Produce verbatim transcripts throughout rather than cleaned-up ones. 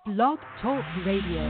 Blog Talk Radio.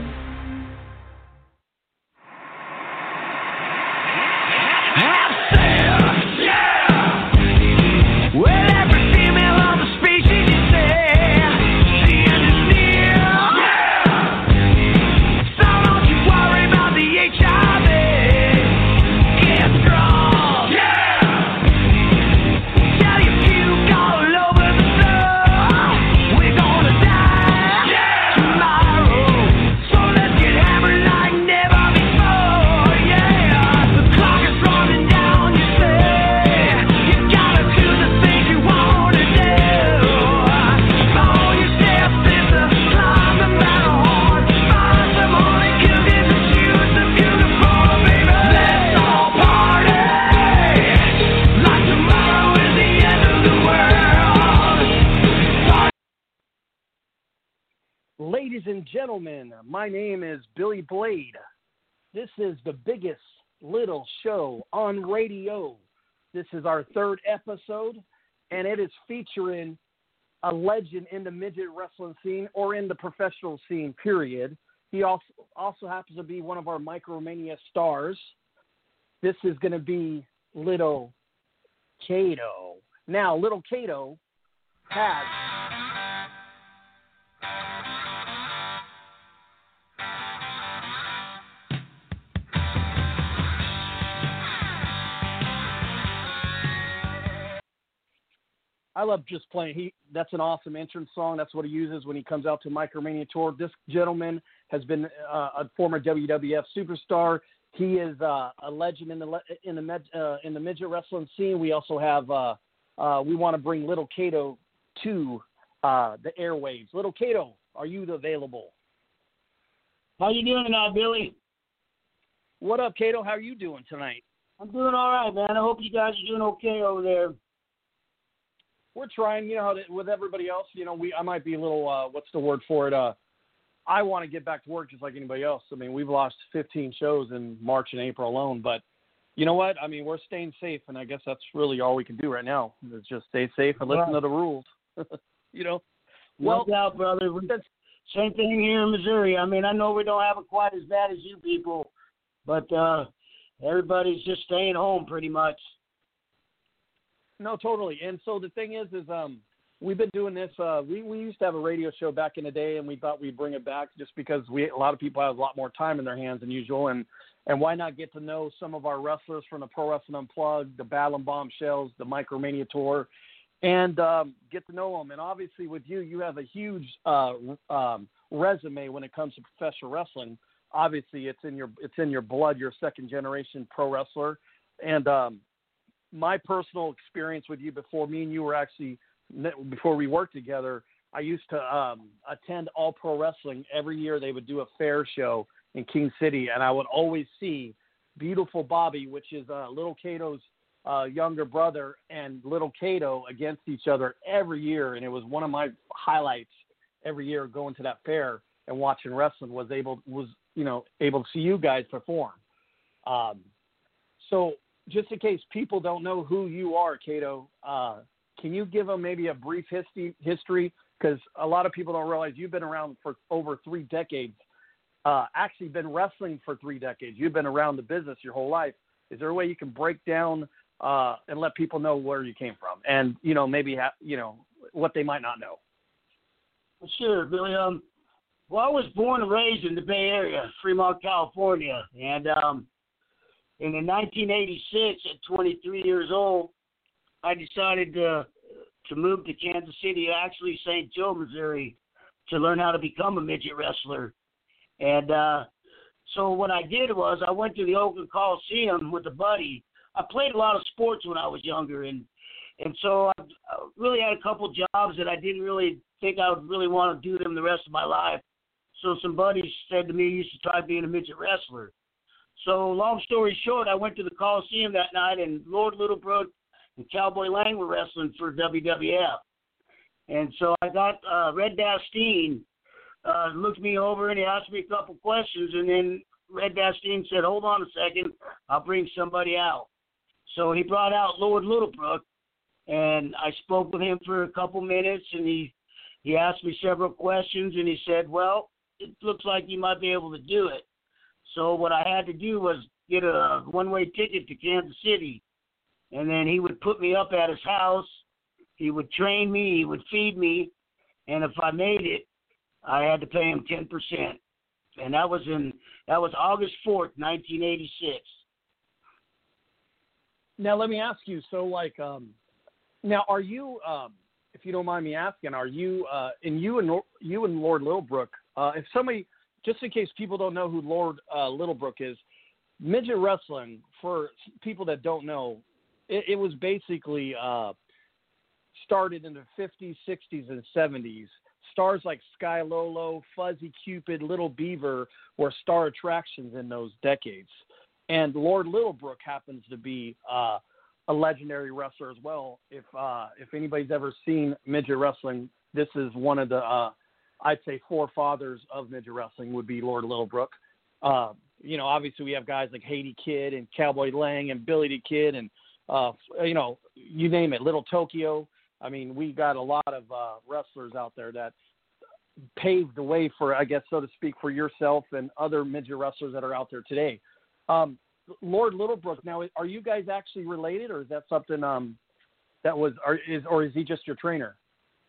Ladies and gentlemen, my name is Billy Blade. This is the biggest little show on radio. This is our third episode, and it is featuring a legend in the midget wrestling scene or in the professional scene, period. He also, also happens to be one of our Micromania stars. This is going to be Little Kato. Now, Little Kato has... I love just playing. He that's an awesome entrance song. That's what he uses when he comes out to Micromania Tour. This gentleman has been uh, a former W W F superstar. He is uh, a legend in the in the med, uh, in the midget wrestling scene. We also have uh, uh, we want to bring Little Kato to uh, the airwaves. Little Kato, are you available? How you doing tonight, Billy? What up, Kato? How are you doing tonight? I'm doing all right, man. I hope you guys are doing okay over there. We're trying, you know, with everybody else, you know, we I might be a little, uh, what's the word for it? Uh, I want to get back to work just like anybody else. I mean, we've lost fifteen shows in March and April alone, but you know what? I mean, we're staying safe, and I guess that's really all we can do right now is just stay safe and listen right. to the rules, you know? Well, No doubt, brother. Same thing here in Missouri. I mean, I know we don't have it quite as bad as you people, but uh, everybody's just staying home pretty much. No, totally. And so the thing is, is um, we've been doing this. Uh, we, we used to have a radio show back in the day, and we thought we'd bring it back just because we a lot of people have a lot more time in their hands than usual. And, and why not get to know some of our wrestlers from the Pro Wrestling Unplugged, the Battle and Bombshells, the Micromania Tour, and um, get to know them. And obviously with you, you have a huge uh, um, resume when it comes to professional wrestling. Obviously, it's in your it's in your blood. You're a second generation pro wrestler, and um, my personal experience with you before me and you were actually, before we worked together, I used to um, attend All Pro Wrestling. Every year they would do a fair show in King City, and I would always see Beautiful Bobby, which is uh, Little Kato's uh, younger brother, and Little Kato against each other every year, and it was one of my highlights every year going to that fair and watching wrestling, was able, was, you know, able to see you guys perform. Um, so, just in case people don't know who you are, Kato, uh, can you give them maybe a brief history? History, because a lot of people don't realize you've been around for over three decades. Uh, actually, been wrestling for three decades. You've been around the business your whole life. Is there a way you can break down uh, and let people know where you came from, and you know maybe ha- you know what they might not know? Sure, Billy. Um, well, I was born and raised in the Bay Area, Fremont, California, and um. And in nineteen eighty-six, at twenty-three years old, I decided to, to move to Kansas City, actually Saint Joe, Missouri, to learn how to become a midget wrestler. And uh, so what I did was I went to the Oakland Coliseum with a buddy. I played a lot of sports when I was younger, and and so I really had a couple jobs that I didn't really think I would really want to do them the rest of my life. So some buddies said to me, you should try being a midget wrestler. So long story short, I went to the Coliseum that night, and Lord Littlebrook and Cowboy Lang were wrestling for W W F. And so I got uh, Red Bastien uh, looked me over, and he asked me a couple questions, and then Red Bastien said, hold on a second, I'll bring somebody out. So he brought out Lord Littlebrook, and I spoke with him for a couple minutes, and he he asked me several questions, and he said, well, it looks like you might be able to do it. So what I had to do was get a one-way ticket to Kansas City, and then he would put me up at his house. He would train me. He would feed me, and if I made it, I had to pay him ten percent. And that was in that was August fourth, nineteen eighty-six. Now let me ask you. So, like, um, now are you, um, if you don't mind me asking, are you, uh, and you and you and Lord Littlebrook? Uh, if somebody, just in case people don't know who Lord uh, Littlebrook is, midget wrestling, for people that don't know, it, it was basically uh, started in the fifties, sixties, and seventies. Stars like Sky Lolo, Fuzzy Cupid, Little Beaver were star attractions in those decades. And Lord Littlebrook happens to be uh, a legendary wrestler as well. If uh, if anybody's ever seen midget wrestling, this is one of the, uh, I'd say, forefathers of midget wrestling would be Lord Littlebrook. Uh, you know, obviously we have guys like Haiti Kid and Cowboy Lang and Billy the Kid and, uh, you know, you name it, Little Tokyo. I mean, we got a lot of uh, wrestlers out there that paved the way for, I guess, so to speak, for yourself and other midget wrestlers that are out there today. Um, Lord Littlebrook, now, are you guys actually related, or is that something um, that was, or is, or is he just your trainer?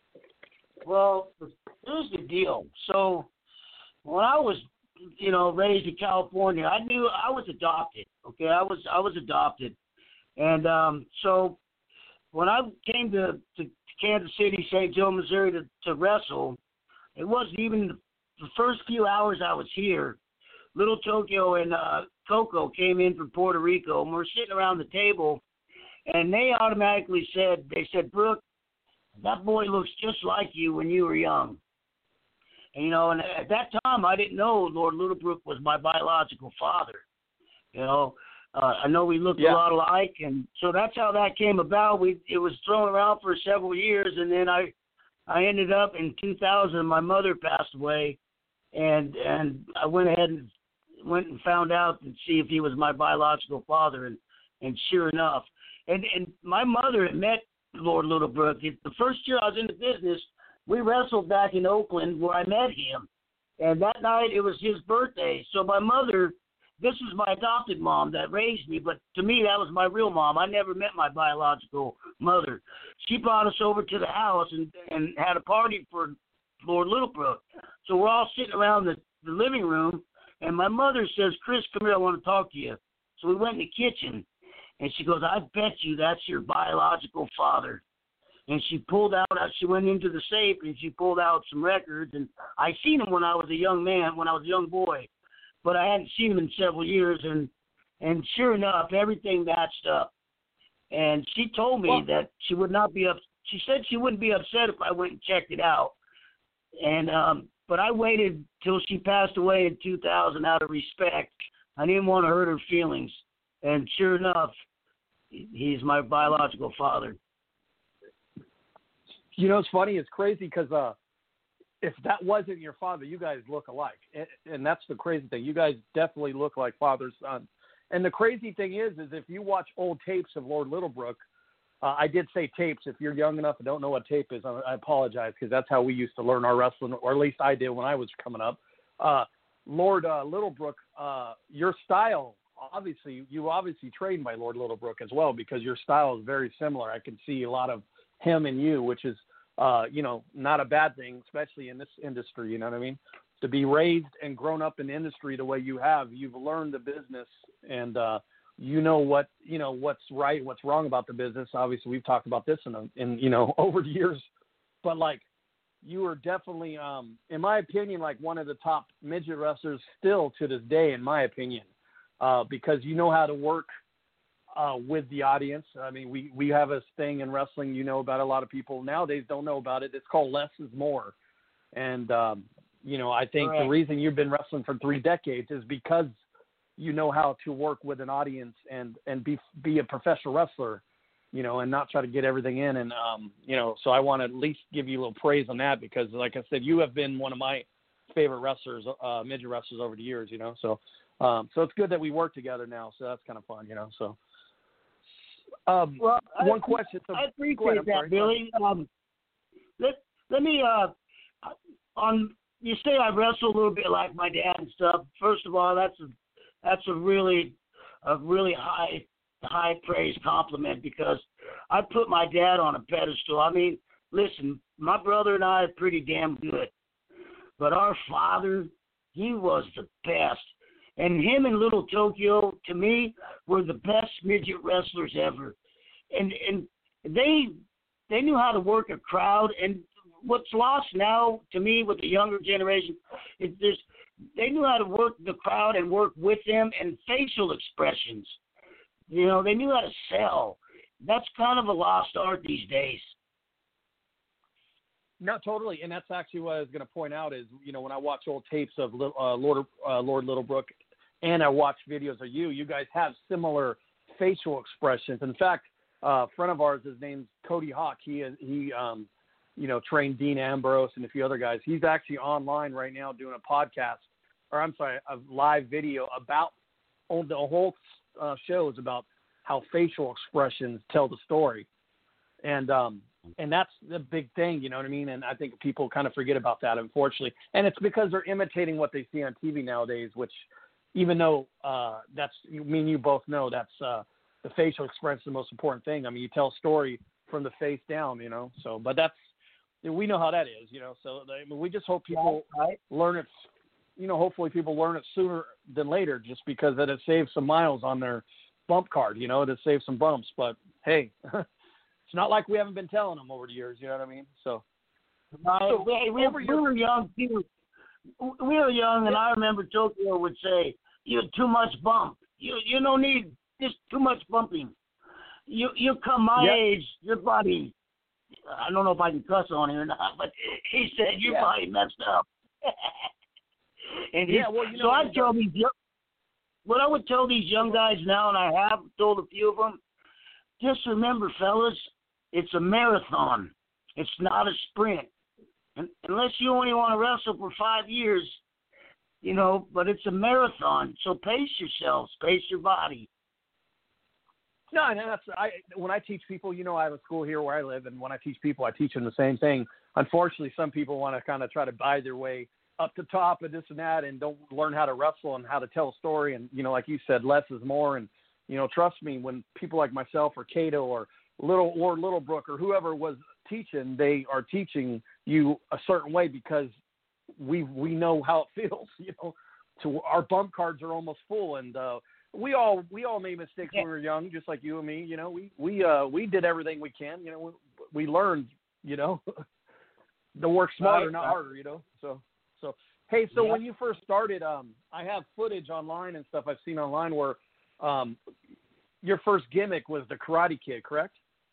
Well, here's the deal. So when I was, you know, raised in California, I knew I was adopted. Okay, I was I was adopted, and um, so when I came to, to Kansas City, Saint Joe, Missouri, to, to wrestle, it wasn't even the first few hours I was here. Little Tokyo and uh, Coco came in from Puerto Rico, and we're sitting around the table, and they automatically said, they said, Brooke, that boy looks just like you when you were young. And, you know, and at that time, I didn't know Lord Littlebrook was my biological father. You know, uh, I know we looked yeah. a lot alike, and so that's how that came about. We It was thrown around for several years, and then I I ended up in two thousand, my mother passed away, and and I went ahead and went and found out and see if he was my biological father, and, and sure enough. And and my mother had met Lord Littlebrook. The first year I was in the business, we wrestled back in Oakland where I met him. And that night it was his birthday. So my mother, this was my adopted mom that raised me, but to me that was my real mom. I never met my biological mother. She brought us over to the house and, and had a party for Lord Littlebrook. So we're all sitting around the, the living room, and my mother says, Chris, come here, I want to talk to you. So we went in the kitchen, and she goes, I bet you that's your biological father. And she pulled out, she went into the safe, and she pulled out some records, and I seen him when I was a young man, when I was a young boy. But I hadn't seen him in several years, and and sure enough, everything matched up. And she told me well, that she would not be up. She said she wouldn't be upset if I went and checked it out. And um, but I waited till she passed away in two thousand out of respect. I didn't want to hurt her feelings. And sure enough, he's my biological father. You know, it's funny. It's crazy because uh, if that wasn't your father, you guys look alike. And, and that's the crazy thing. You guys definitely look like father, son. And the crazy thing is, is if you watch old tapes of Lord Littlebrook, uh, I did say tapes. If you're young enough and don't know what tape is, I, I apologize, because that's how we used to learn our wrestling, or at least I did when I was coming up. Uh, Lord uh, Littlebrook, uh, your style, obviously, you obviously trained by Lord Littlebrook as well, because your style is very similar. I can see a lot of him and you, which is, uh, you know, not a bad thing, especially in this industry, you know what I mean? To be raised and grown up in the industry the way you have, you've learned the business, and uh, you know what, you know, what's right, what's wrong about the business. Obviously, we've talked about this in, a, in you know, over the years, but like, you are definitely, um, in my opinion, like one of the top midget wrestlers still to this day, in my opinion, uh, because you know how to work uh, with the audience. I mean, we, we have a thing in wrestling, you know, about a lot of people nowadays don't know about it. It's called less is more. And, um, you know, I think Correct. The reason you've been wrestling for three decades is because you know how to work with an audience and, and be, be a professional wrestler, you know, and not try to get everything in. And, um, you know, so I want to at least give you a little praise on that, because like I said, you have been one of my favorite wrestlers, uh, midget wrestlers over the years, you know, so, um, so it's good that we work together now. So that's kind of fun, you know, so, um, well, one I, question. So, I appreciate ahead, that, sorry, Billy. Um, let, let me, uh, on you say I wrestle a little bit like my dad and stuff. First of all, that's a that's a really a really high high praise compliment because I put my dad on a pedestal. I mean, listen, my brother and I are pretty damn good, but our father, he was the best. And him and Little Tokyo, to me, were the best midget wrestlers ever. And and they they knew how to work a crowd. And what's lost now, to me, with the younger generation, is there's they knew how to work the crowd and work with them and facial expressions. You know, they knew how to sell. That's kind of a lost art these days. No, totally, and that's actually what I was going to point out is, you know, when I watch old tapes of uh, Lord uh, Lord Littlebrook, and I watch videos of you, you guys have similar facial expressions. In fact, uh, a friend of ours, his name's Cody Hawk. He is, he, um, you know, trained Dean Ambrose and a few other guys. He's actually online right now doing a podcast, or I'm sorry, a live video about oh, the whole uh, show is about how facial expressions tell the story, and um, and that's the big thing, you know what I mean? And I think people kind of forget about that, unfortunately. And it's because they're imitating what they see on T V nowadays, which, even though uh, that's, you I mean, you both know that's uh, the facial expression is the most important thing. I mean, you tell a story from the face down, you know. So, but that's, we know how that is, you know. So I mean, we just hope people right. learn it, you know, hopefully people learn it sooner than later, just because that it saves some miles on their bump card, you know, it saves some bumps. But hey, it's not like we haven't been telling them over the years, you know what I mean? So, right. so we, we, we were young too. We were young, and I remember Tokyo would say, "You too much bump. You you don't need just too much bumping. You you come my yep. age, your body. I don't know if I can cuss on here or not, but he said your yeah. body messed up." and he, yeah, well, you know, so I tell these young, what I would tell these young guys now, and I have told a few of them, just remember, fellas, it's a marathon. It's not a sprint. And unless you only want to wrestle for five years, you know, but it's a marathon. So pace yourselves, pace your body. No, and that's I. When I teach people, you know, I have a school here where I live, and when I teach people, I teach them the same thing. Unfortunately, some people want to kind of try to buy their way up to top and this and that, and don't learn how to wrestle and how to tell a story. And you know, like you said, less is more. And you know, trust me, when people like myself or Cato or Little or Littlebrook or whoever was teaching, they are teaching you a certain way because we we know how it feels. You know, to our bump cards are almost full, and uh, we all we all made mistakes yeah. when we were young, just like you and me. You know, we we uh, we did everything we can. You know, we, we learned. You know, to work smarter, right, not right. harder. You know, so so hey, so yeah. when you first started, um, I have footage online and stuff I've seen online where um, your first gimmick was the Karate Kid, correct?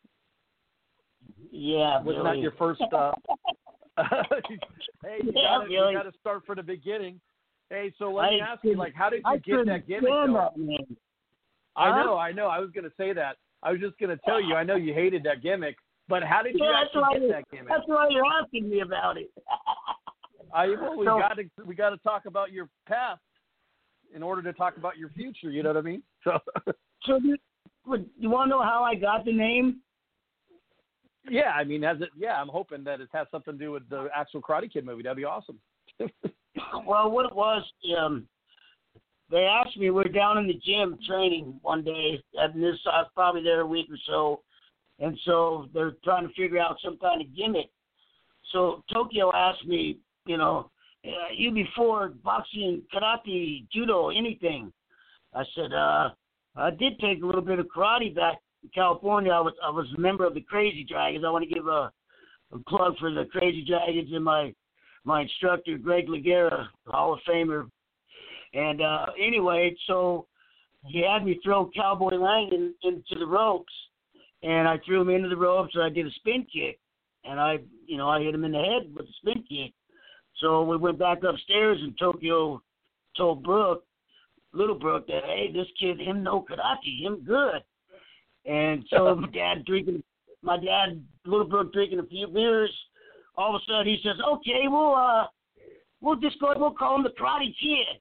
Yeah, was really. that your first? Uh, hey, you yeah, gotta, really. you gotta start from the beginning. Hey, so let me I ask you, like, how did you I get that gimmick? Though? That I huh? know, I know. I was gonna say that. I was just gonna tell you. I know you hated that gimmick, but how did you yeah, actually get you, that gimmick? That's why you're asking me about it. I well, we so, got to we got to talk about your past in order to talk about your future. You know what I mean? So, so you, you want to know how I got the name? Yeah, I mean, as it, yeah, I'm hoping that it has something to do with the actual Karate Kid movie. That'd be awesome. Well, what it was, um, they asked me, we we're down in the gym training one day, and this, I was probably there a week or so, and so they're trying to figure out some kind of gimmick. So Tokyo asked me, you know, uh, you before boxing, karate, judo, anything? I said, uh, I did take a little bit of karate back in California. I was I was a member of the Crazy Dragons. I want to give a, a plug for the Crazy Dragons and my my instructor, Greg Lagera, Hall of Famer. And uh, anyway, so he had me throw Cowboy Lang into the ropes, and I threw him into the ropes, and I did a spin kick, and I, you know, I hit him in the head with a spin kick. So we went back upstairs, and Tokyo told Brooke, Little Brooke, that, hey, this kid, him no karate, him good. And so my dad drinking, my dad, Little Brooke drinking a few beers. All of a sudden he says, okay, we'll uh, we'll just go, we'll call him the Karate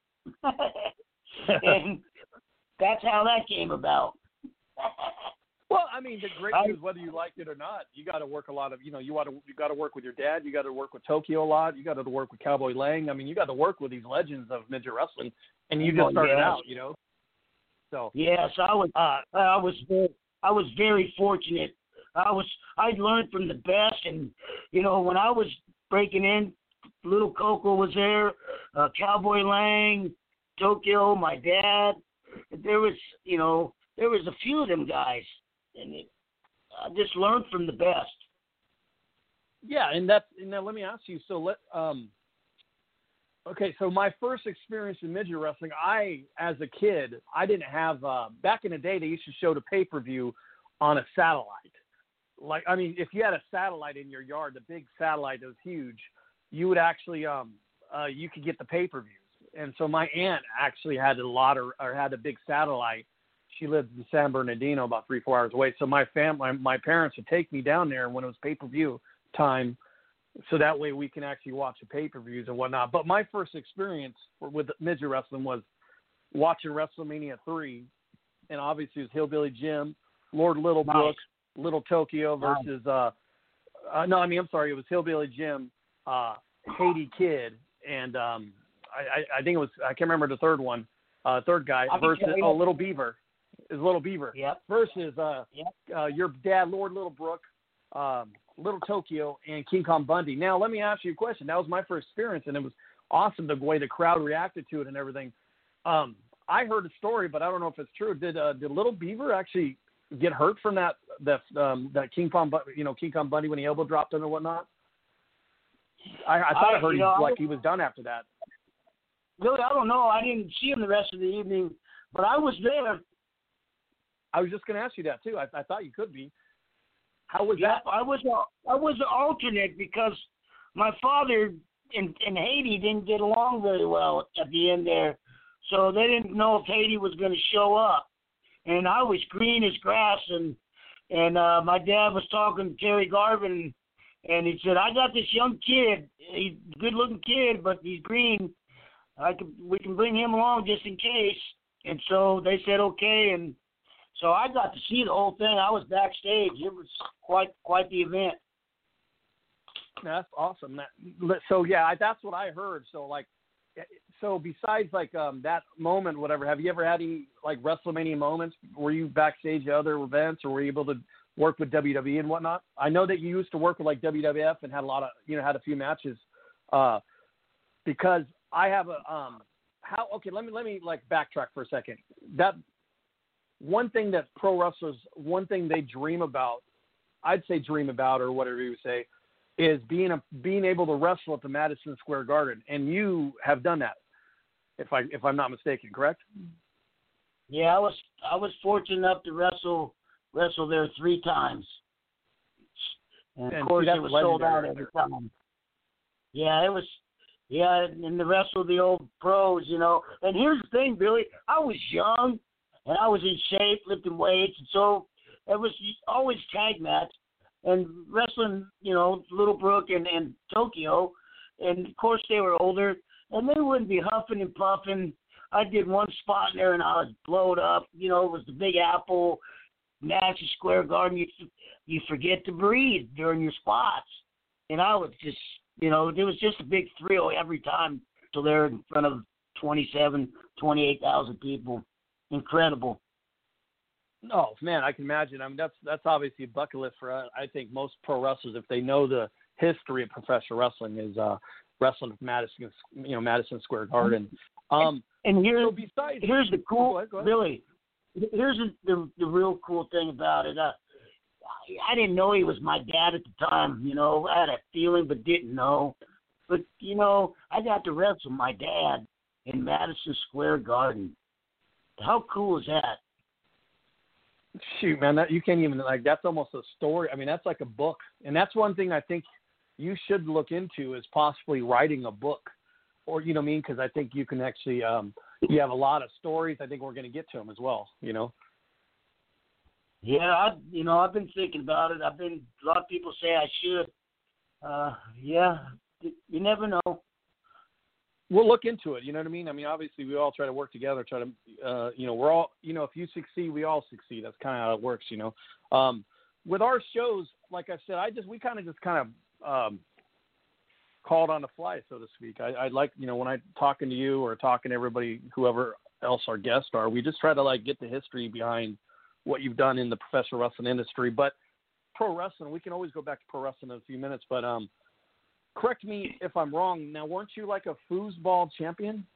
Kid. And that's how that came about. Well, I mean, the great I, news, whether you liked it or not, you got to work a lot of, you know, you got to you got to work with your dad, you got to work with Tokyo a lot, you got to work with Cowboy Lang. I mean, you got to work with these legends of midget wrestling, and you just started yes. out, you know. So yes, I was, uh, I was, I was very fortunate. I was, I learned from the best, and you know, when I was breaking in, Little Coco was there, uh, Cowboy Lang, Tokyo, my dad. There was, you know, there was a few of them guys. And it, I just learned from the best. Yeah, and that's and now let me ask you. So let um. Okay, so my first experience in midget wrestling, I as a kid, I didn't have. Uh, back in the day, they used to show the pay per view on a satellite. Like, I mean, if you had a satellite in your yard, the big satellite that was huge, you would actually um uh you could get the pay per views. And so my aunt actually had a lot of or had a big satellite. She lived in San Bernardino, about three, four hours away. So my fam, my, my parents would take me down there when it was pay-per-view time, so that way we can actually watch the pay-per-views and whatnot. But my first experience with midget wrestling was watching WrestleMania three, and obviously it was Hillbilly Jim, Lord Littlebrook, nice. Little Tokyo versus nice. uh, uh, no, I mean I'm sorry, it was Hillbilly Jim, uh, Haiti Kid, and um, I, I, I think it was I can't remember the third one, uh, third guy versus oh Little Beaver. Is Little Beaver yep. versus uh, yep. uh, your dad, Lord Littlebrook, um, Little Tokyo, and King Kong Bundy. Now, let me ask you a question. That was my first experience, and it was awesome the way the crowd reacted to it and everything. Um, I heard a story, but I don't know if it's true. Did uh, did Little Beaver actually get hurt from that that um, that King Kong, you know, King Kong Bundy when he elbow dropped him or whatnot? I, I thought I, I heard he, know, like he was done after that. Really, I don't know. I didn't see him the rest of the evening, but I was there. I was just going to ask you that too. I, I thought you could be. How was yeah, that? I was I was an alternate because my father in, in Haiti didn't get along very well at the end there, so they didn't know if Haiti was going to show up. And I was green as grass, and and uh, my dad was talking to Terry Garvin, and he said, "I got this young kid. He's a good-looking kid, but he's green. I could we can bring him along just in case." And so they said okay, and so I got to see the whole thing. I was backstage. It was quite quite the event. That's awesome. That, so yeah, I, that's what I heard. So like, so besides like um, that moment, whatever, have you ever had any like WrestleMania moments? Were you backstage at other events, or were you able to work with W W E and whatnot? I know that you used to work with like W W F and had a lot of, you know, had a few matches. Uh, because I have a um, how okay. Let me let me like backtrack for a second. That. One thing that pro wrestlers, one thing they dream about, I'd say dream about or whatever you would say, is being a, being able to wrestle at the Madison Square Garden, and you have done that, if I if I'm not mistaken, correct? Yeah, I was I was fortunate enough to wrestle wrestle there three times, and of and course see, it was sold out every time. Yeah, it was. Yeah, and the wrestle of the old pros, you know. And here's the thing, Billy, I was young. And I was in shape, lifting weights, and so it was always tag match and wrestling, you know, Littlebrook and, and Tokyo. And, of course, they were older, and they wouldn't be huffing and puffing. I did one spot in there, and I was blowed up. You know, it was the Big Apple, Madison Square Garden. You, you forget to breathe during your spots. And I was just, you know, there was just a big thrill every time till they're in front of twenty-seven, twenty-eight thousand people. Incredible. Oh man, I can imagine. I mean, that's that's obviously a bucket list for uh, I think most pro wrestlers, if they know the history of professional wrestling, is uh, wrestling at Madison, you know, Madison Square Garden. Um, and here's so besides, here's the cool, go ahead, go ahead. really, here's the, the the real cool thing about it. Uh, I didn't know he was my dad at the time. You know, I had a feeling but didn't know. But you know, I got to wrestle my dad in Madison Square Garden. How cool is that? Shoot, man, that, you can't even, like, that's almost a story. I mean, that's like a book. And that's one thing I think you should look into is possibly writing a book. Or, you know what I mean? Because I think you can actually, um, you have a lot of stories. I think we're going to get to them as well, you know? Yeah, I, you know, I've been thinking about it. I've been, a lot of people say I should. Uh, yeah, you never know. we'll look into it. You know what I mean? I mean, obviously, we all try to work together. Try to, uh, you know, we're all, you know, if you succeed, we all succeed. That's kind of how it works. You know, um, with our shows, like I said, I just we kind of just kind of um, called on the fly, so to speak. I, I like, you know, when I'm talking to you or talking to everybody, whoever else our guests are, we just try to like get the history behind what you've done in the professional wrestling industry. But pro wrestling, we can always go back to pro wrestling in a few minutes. But um, correct me if I'm wrong. Now, weren't you like a foosball champion?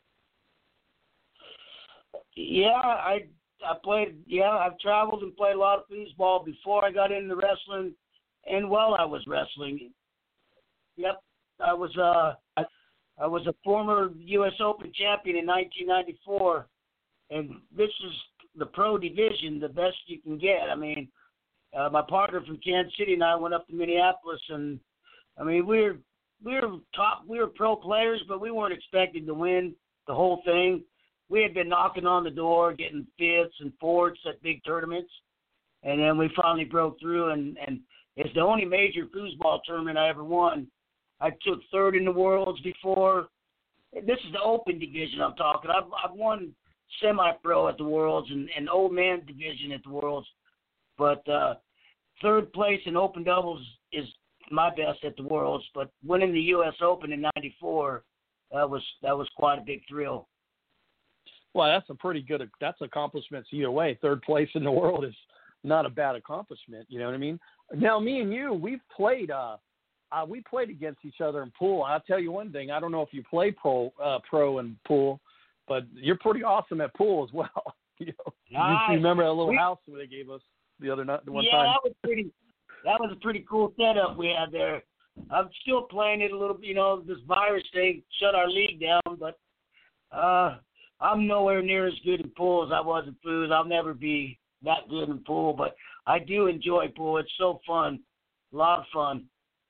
Yeah, I I played. Yeah, I've traveled and played a lot of foosball before I got into wrestling, and while I was wrestling. Yep, I was uh I, I was a former U S Open champion in nineteen ninety-four, and this is the pro division, the best you can get. I mean, uh, my partner from Kansas City and I went up to Minneapolis, and I mean we were we were top, we were pro players, but we weren't expected to win the whole thing. We had been knocking on the door, getting fifths and fourths at big tournaments, and then we finally broke through, and, and it's the only major foosball tournament I ever won. I took third in the Worlds before. This is the open division I'm talking. I've, I've won semi-pro at the Worlds and, and old man division at the Worlds, but uh, third place in open doubles is my best at the Worlds. But winning the U S Open in ninety-four, that was that was quite a big thrill. Well, that's a pretty good, that's accomplishments either way. Third place in the world is not a bad accomplishment. You know what I mean? Now, me and you, we've played, uh, uh, we played against each other in pool. I'll tell you one thing. I don't know if you play pro, uh, pro in pool, but you're pretty awesome at pool as well. you know, nice. You remember that little we, house where they gave us the other night, the one yeah, time? Yeah, that was pretty, that was a pretty cool setup we had there. I'm still playing it a little bit. You know, this virus thing shut our league down, but, uh, I'm nowhere near as good in pool as I was in foos. I'll never be that good in pool, but I do enjoy pool. It's so fun, a lot of fun.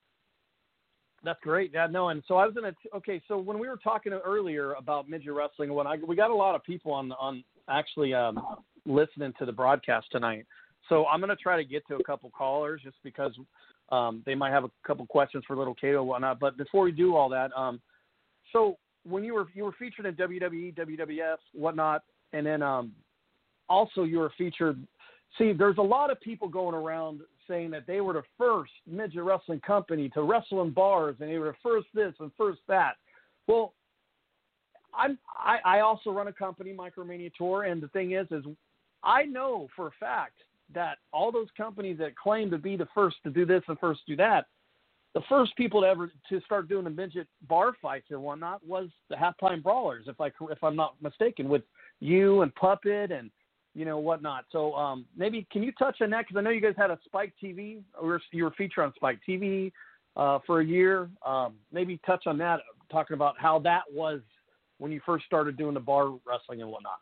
That's great. Yeah, no, and so I was in a – okay, so when we were talking earlier about midget wrestling, when I we got a lot of people on on actually um, listening to the broadcast tonight. So I'm going to try to get to a couple callers just because um, they might have a couple questions for Little Kato and whatnot. But before we do all that, um, so – when you were you were featured in W W E, W W F, whatnot, and then um, also you were featured. See, there's a lot of people going around saying that they were the first midget wrestling company to wrestle in bars, and they were the first this and first that. Well, I'm I, I also run a company, Micromania Tour, and the thing is, is I know for a fact that all those companies that claim to be the first to do this and first to do that, the first people to ever to start doing the midget bar fights and whatnot was the Halftime Brawlers, if I if I'm not mistaken, with you and Puppet and you know whatnot. So um, maybe can you touch on that, because I know you guys had a Spike T V, or you were featured on Spike T V uh, for a year. Um, maybe touch on that, talking about how that was when you first started doing the bar wrestling and whatnot.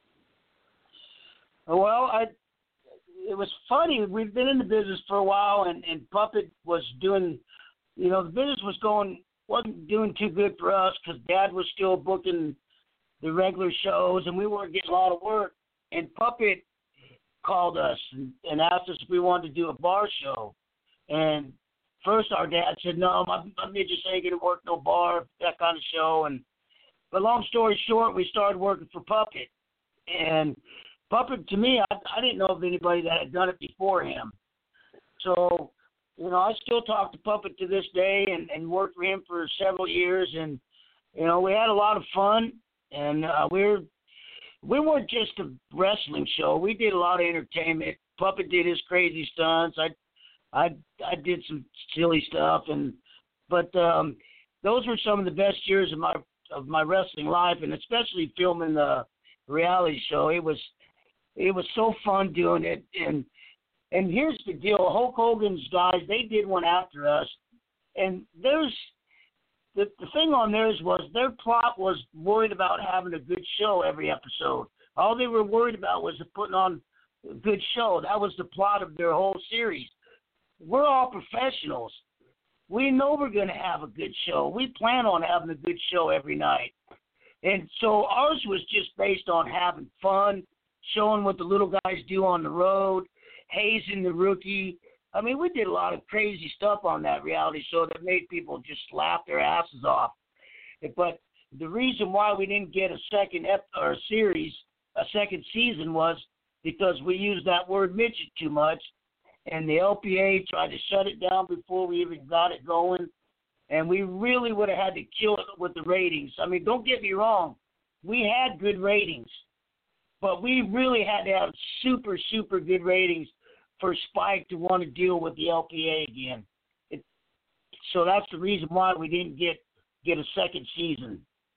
Well, I. It was funny. We've been in the business for a while, and, and Puppet was doing, you know, the business was going, wasn't doing too good for us because Dad was still booking the regular shows, and we weren't getting a lot of work. And Puppet called us and, and asked us if we wanted to do a bar show. And first our dad said, no, my, my midgets ain't going to work no bar, that kind of show. And but long story short, we started working for Puppet. And Puppet, to me, I, I didn't know of anybody that had done it before him. So, you know, I still talk to Puppet to this day and, and worked for him for several years. And, you know, we had a lot of fun. And uh, we were, we weren't just a wrestling show. We did a lot of entertainment. Puppet did his crazy stunts. I I, I did some silly stuff. and But um, those were some of the best years of my of my wrestling life, and especially filming the reality show. It was It was so fun doing it. And and here's the deal. Hulk Hogan's guys, they did one after us. And there's the, the thing on theirs was their plot was worried about having a good show every episode. All they were worried about was putting on a good show. That was the plot of their whole series. We're all professionals. We know we're going to have a good show. We plan on having a good show every night. And so ours was just based on having fun, showing what the little guys do on the road, hazing the rookie. I mean, we did a lot of crazy stuff on that reality show that made people just laugh their asses off. But the reason why we didn't get a second ep- or series, a second season was because we used that word midget too much, and the L P A tried to shut it down before we even got it going, and we really would have had to kill it with the ratings. I mean, don't get me wrong, we had good ratings, but we really had to have super, super good ratings for Spike to want to deal with the L P A again. It, so that's the reason why we didn't get, get a second season.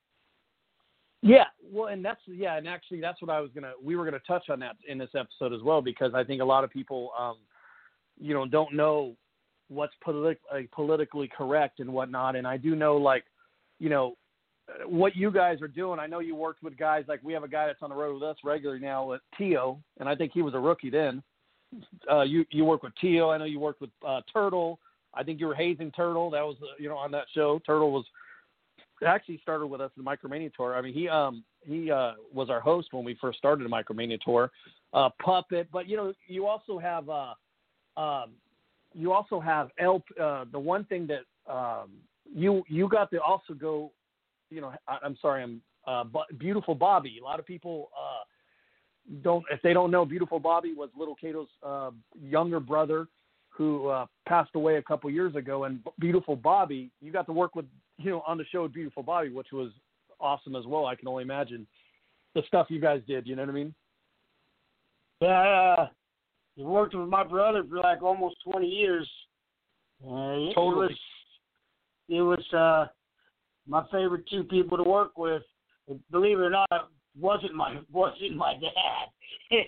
Yeah, well, and that's yeah, and actually that's what I was gonna. We were gonna touch on that in this episode as well, because I think a lot of people, um, you know, don't know what's politi- uh, politically correct and whatnot. And I do know, like, you know, what you guys are doing. I know you worked with guys like we have a guy that's on the road with us regularly now, with Tio, and I think he was a rookie then. Uh, you you work with Tio. I know you worked with uh, Turtle. I think you were hazing Turtle. That was uh, you know on that show. Turtle was. Actually started with us in the Micromania Tour. I mean, he um he uh, was our host when we first started the Micromania Tour. Uh, Puppet, but you know, you also have uh, um, you also have El. Uh, the one thing that um, you you got to also go. You know, I, I'm sorry, I'm uh, but Beautiful Bobby. A lot of people uh, don't if they don't know. Beautiful Bobby was Little Cato's uh, younger brother who uh, passed away a couple years ago. And Beautiful Bobby, you got to work with, you know, on the show with Beautiful Bobby, which was awesome as well. I can only imagine the stuff you guys did. You know what I mean? Yeah, I uh, worked with my brother for like almost twenty years. Uh, totally. It was, it was uh, my favorite two people to work with. Believe it or not, wasn't my wasn't my dad.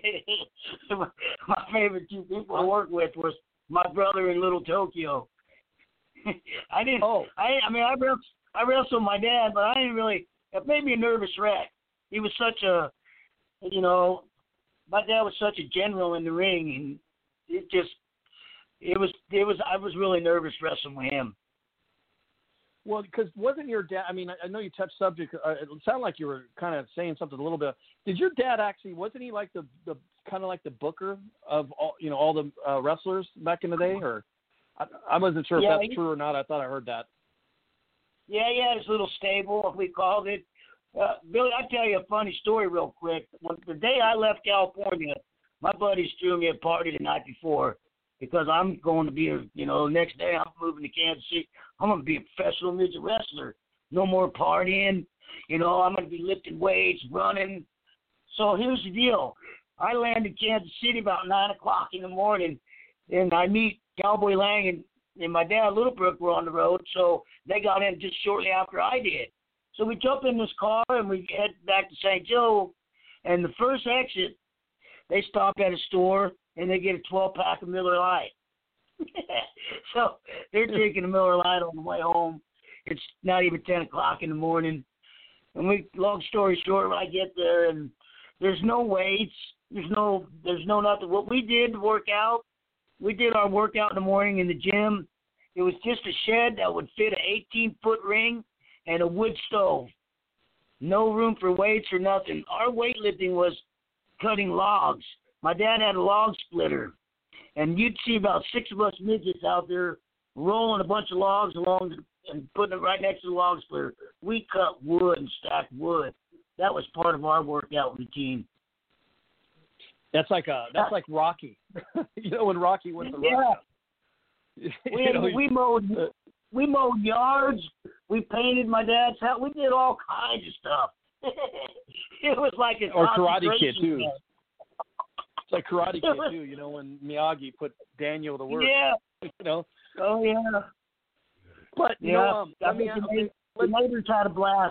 My favorite two people to work with was my brother and Little Tokyo. I didn't. Oh. I. I mean, I wrestled, I wrestled my dad, but I didn't really. It made me a nervous wreck. He was such a, you know, my dad was such a general in the ring, and it just, it was, it was. I was really nervous wrestling with him. Well, because wasn't your dad? I mean, I, I know you touched subject. Uh, it sounded like you were kind of saying something a little bit. Did your dad actually? Wasn't he like the the kind of like the booker of all you know all the uh, wrestlers back in the day? Or I, I wasn't sure yeah, if that's he, true or not. I thought I heard that. Yeah, he had his little stable, we called it. Uh, Billy, I'll tell you a funny story real quick. When, the day I left California, my buddies threw me a party the night before because I'm going to be, a, you know, next day I'm moving to Kansas City. I'm going to be a professional midget wrestler. No more partying. You know, I'm going to be lifting weights, running. So here's the deal. I land in Kansas City about nine o'clock in the morning, and I meet Cowboy Lang and, and my dad, Littlebrook, were on the road, so they got in just shortly after I did. So we jump in this car, and we head back to Saint Joe, and the first exit, they stop at a store, and they get a twelve-pack of Miller Lite. So they're drinking a Miller Lite on the way home. It's not even ten o'clock in the morning. And we, long story short, when I get there, and there's no weights, there's no, there's no nothing. What we did to work out, we did our workout in the morning in the gym. It was just a shed that would fit an eighteen-foot ring and a wood stove. No room for weights or nothing. Our weightlifting was cutting logs. My dad had a log splitter, and you'd see about six of us midgets out there rolling a bunch of logs along and putting it right next to the log splitter. We cut wood and stacked wood. That was part of our workout routine. That's like a that's like Rocky. You know when Rocky went to yeah. Russia. We, you know, we mowed uh, we mowed yards. We painted my dad's house. We did all kinds of stuff. It was like a or Karate Kid too. Camp. It's like Karate Kid too. You know when Miyagi put Daniel to work. Yeah. You know. Oh yeah. But you yeah. know, um, I I mean, mean, the neighbors had a blast.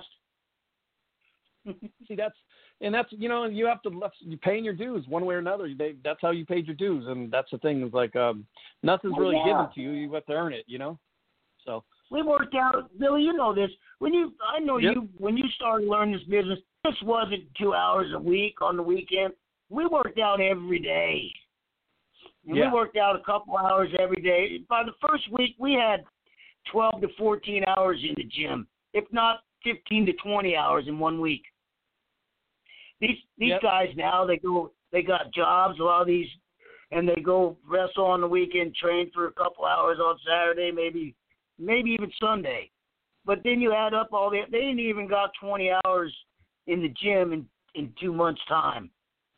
See, that's and that's you know, you have to you paying your dues one way or another. They, that's how you paid your dues, and that's the thing. Is like um, nothing's oh, really yeah. given to you. You have to earn it. You know. So we worked out, Billy. You know this. When you, I know yep. you. When you started learning this business, this wasn't two hours a week on the weekend. We worked out every day. And yeah. We worked out a couple hours every day. By the first week, we had twelve to fourteen hours in the gym, if not fifteen to twenty hours in one week. These these yep. guys now, they go, they got jobs, a lot of these, and they go wrestle on the weekend, train for a couple hours on Saturday, maybe maybe even Sunday. But then you add up all the they didn't even got twenty hours in the gym in, in two months' time.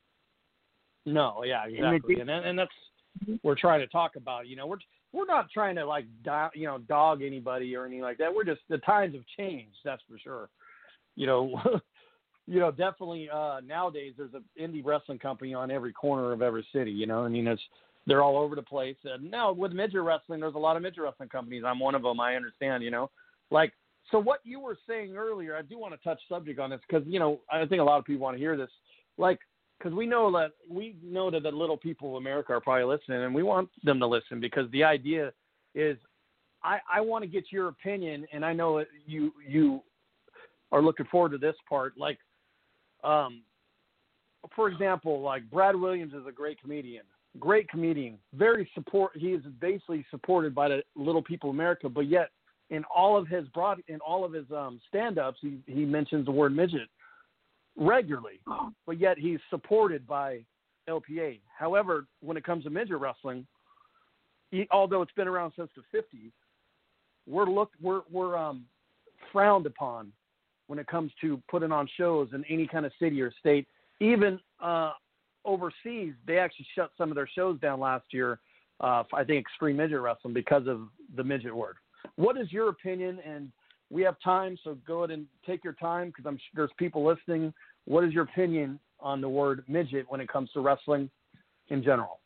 No, yeah, exactly, and and, and that's what we're trying to talk about. You know, we're we're not trying to like do, you know dog anybody or anything like that. We're just the times have changed. That's for sure. You know, you know, definitely uh, nowadays there's an indie wrestling company on every corner of every city. You know, I mean, it's they're all over the place. And now with midget wrestling, there's a lot of midget wrestling companies. I'm one of them. I understand. You know, like so what you were saying earlier. I do want to touch subject on this because you know I think a lot of people want to hear this. Like. Because we know that we know that the little people of America are probably listening, and we want them to listen because the idea is, I, I want to get your opinion, and I know you you are looking forward to this part. Like, um, for example, like Brad Williams is a great comedian, great comedian, very support. He is basically supported by the little people of America, but yet in all of his broad in all of his um, stand-ups, he he mentions the word midget regularly, but yet he's supported by L P A. However, when it comes to midget wrestling, he, although it's been around since the fifties, we're looked we're we're um, frowned upon when it comes to putting on shows in any kind of city or state. Even uh, overseas, they actually shut some of their shows down last year. Uh, I think Extreme Midget Wrestling because of the midget word. What is your opinion? And we have time, so go ahead and take your time because I'm sure there's people listening. What is your opinion on the word midget when it comes to wrestling in general?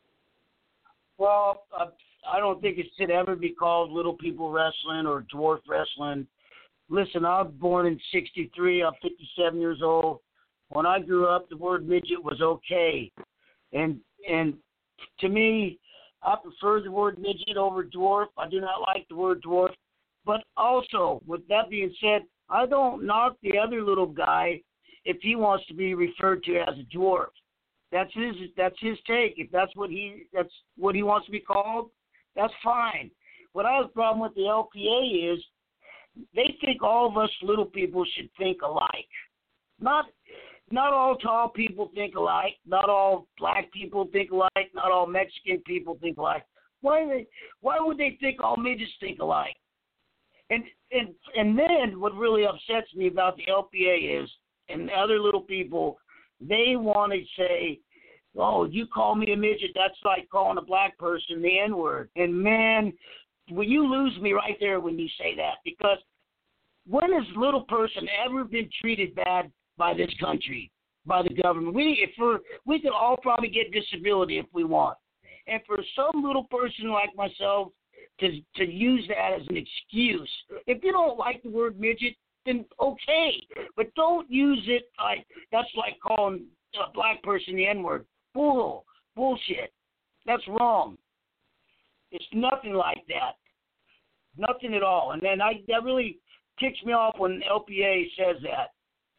Well, uh, I don't think it should ever be called little people wrestling or dwarf wrestling. Listen, I was born in sixty-three. I'm fifty-seven years old. When I grew up, the word midget was okay. And and to me, I prefer the word midget over dwarf. I do not like the word dwarf. But also, with that being said, I don't knock the other little guy if he wants to be referred to as a dwarf. That's his that's his take. If that's what he that's what he wants to be called, that's fine. What I have a problem with the L P A is they think all of us little people should think alike. Not not all tall people think alike. Not all black people think alike. Not all Mexican people think alike. Why they why would they think all midgets think alike? And and and then what really upsets me about the L P A is, and the other little people, they want to say, oh, you call me a midget, that's like calling a black person the N-word. And, man, will you lose me right there when you say that? Because when has little person ever been treated bad by this country, by the government? We if we're, we could all probably get disability if we want. And for some little person like myself, To, to use that as an excuse. If you don't like the word midget, then okay. But don't use it like that's like calling a black person the N-word. Bull. Bullshit. That's wrong. It's nothing like that. Nothing at all. And then I that really ticks me off when L P A says that.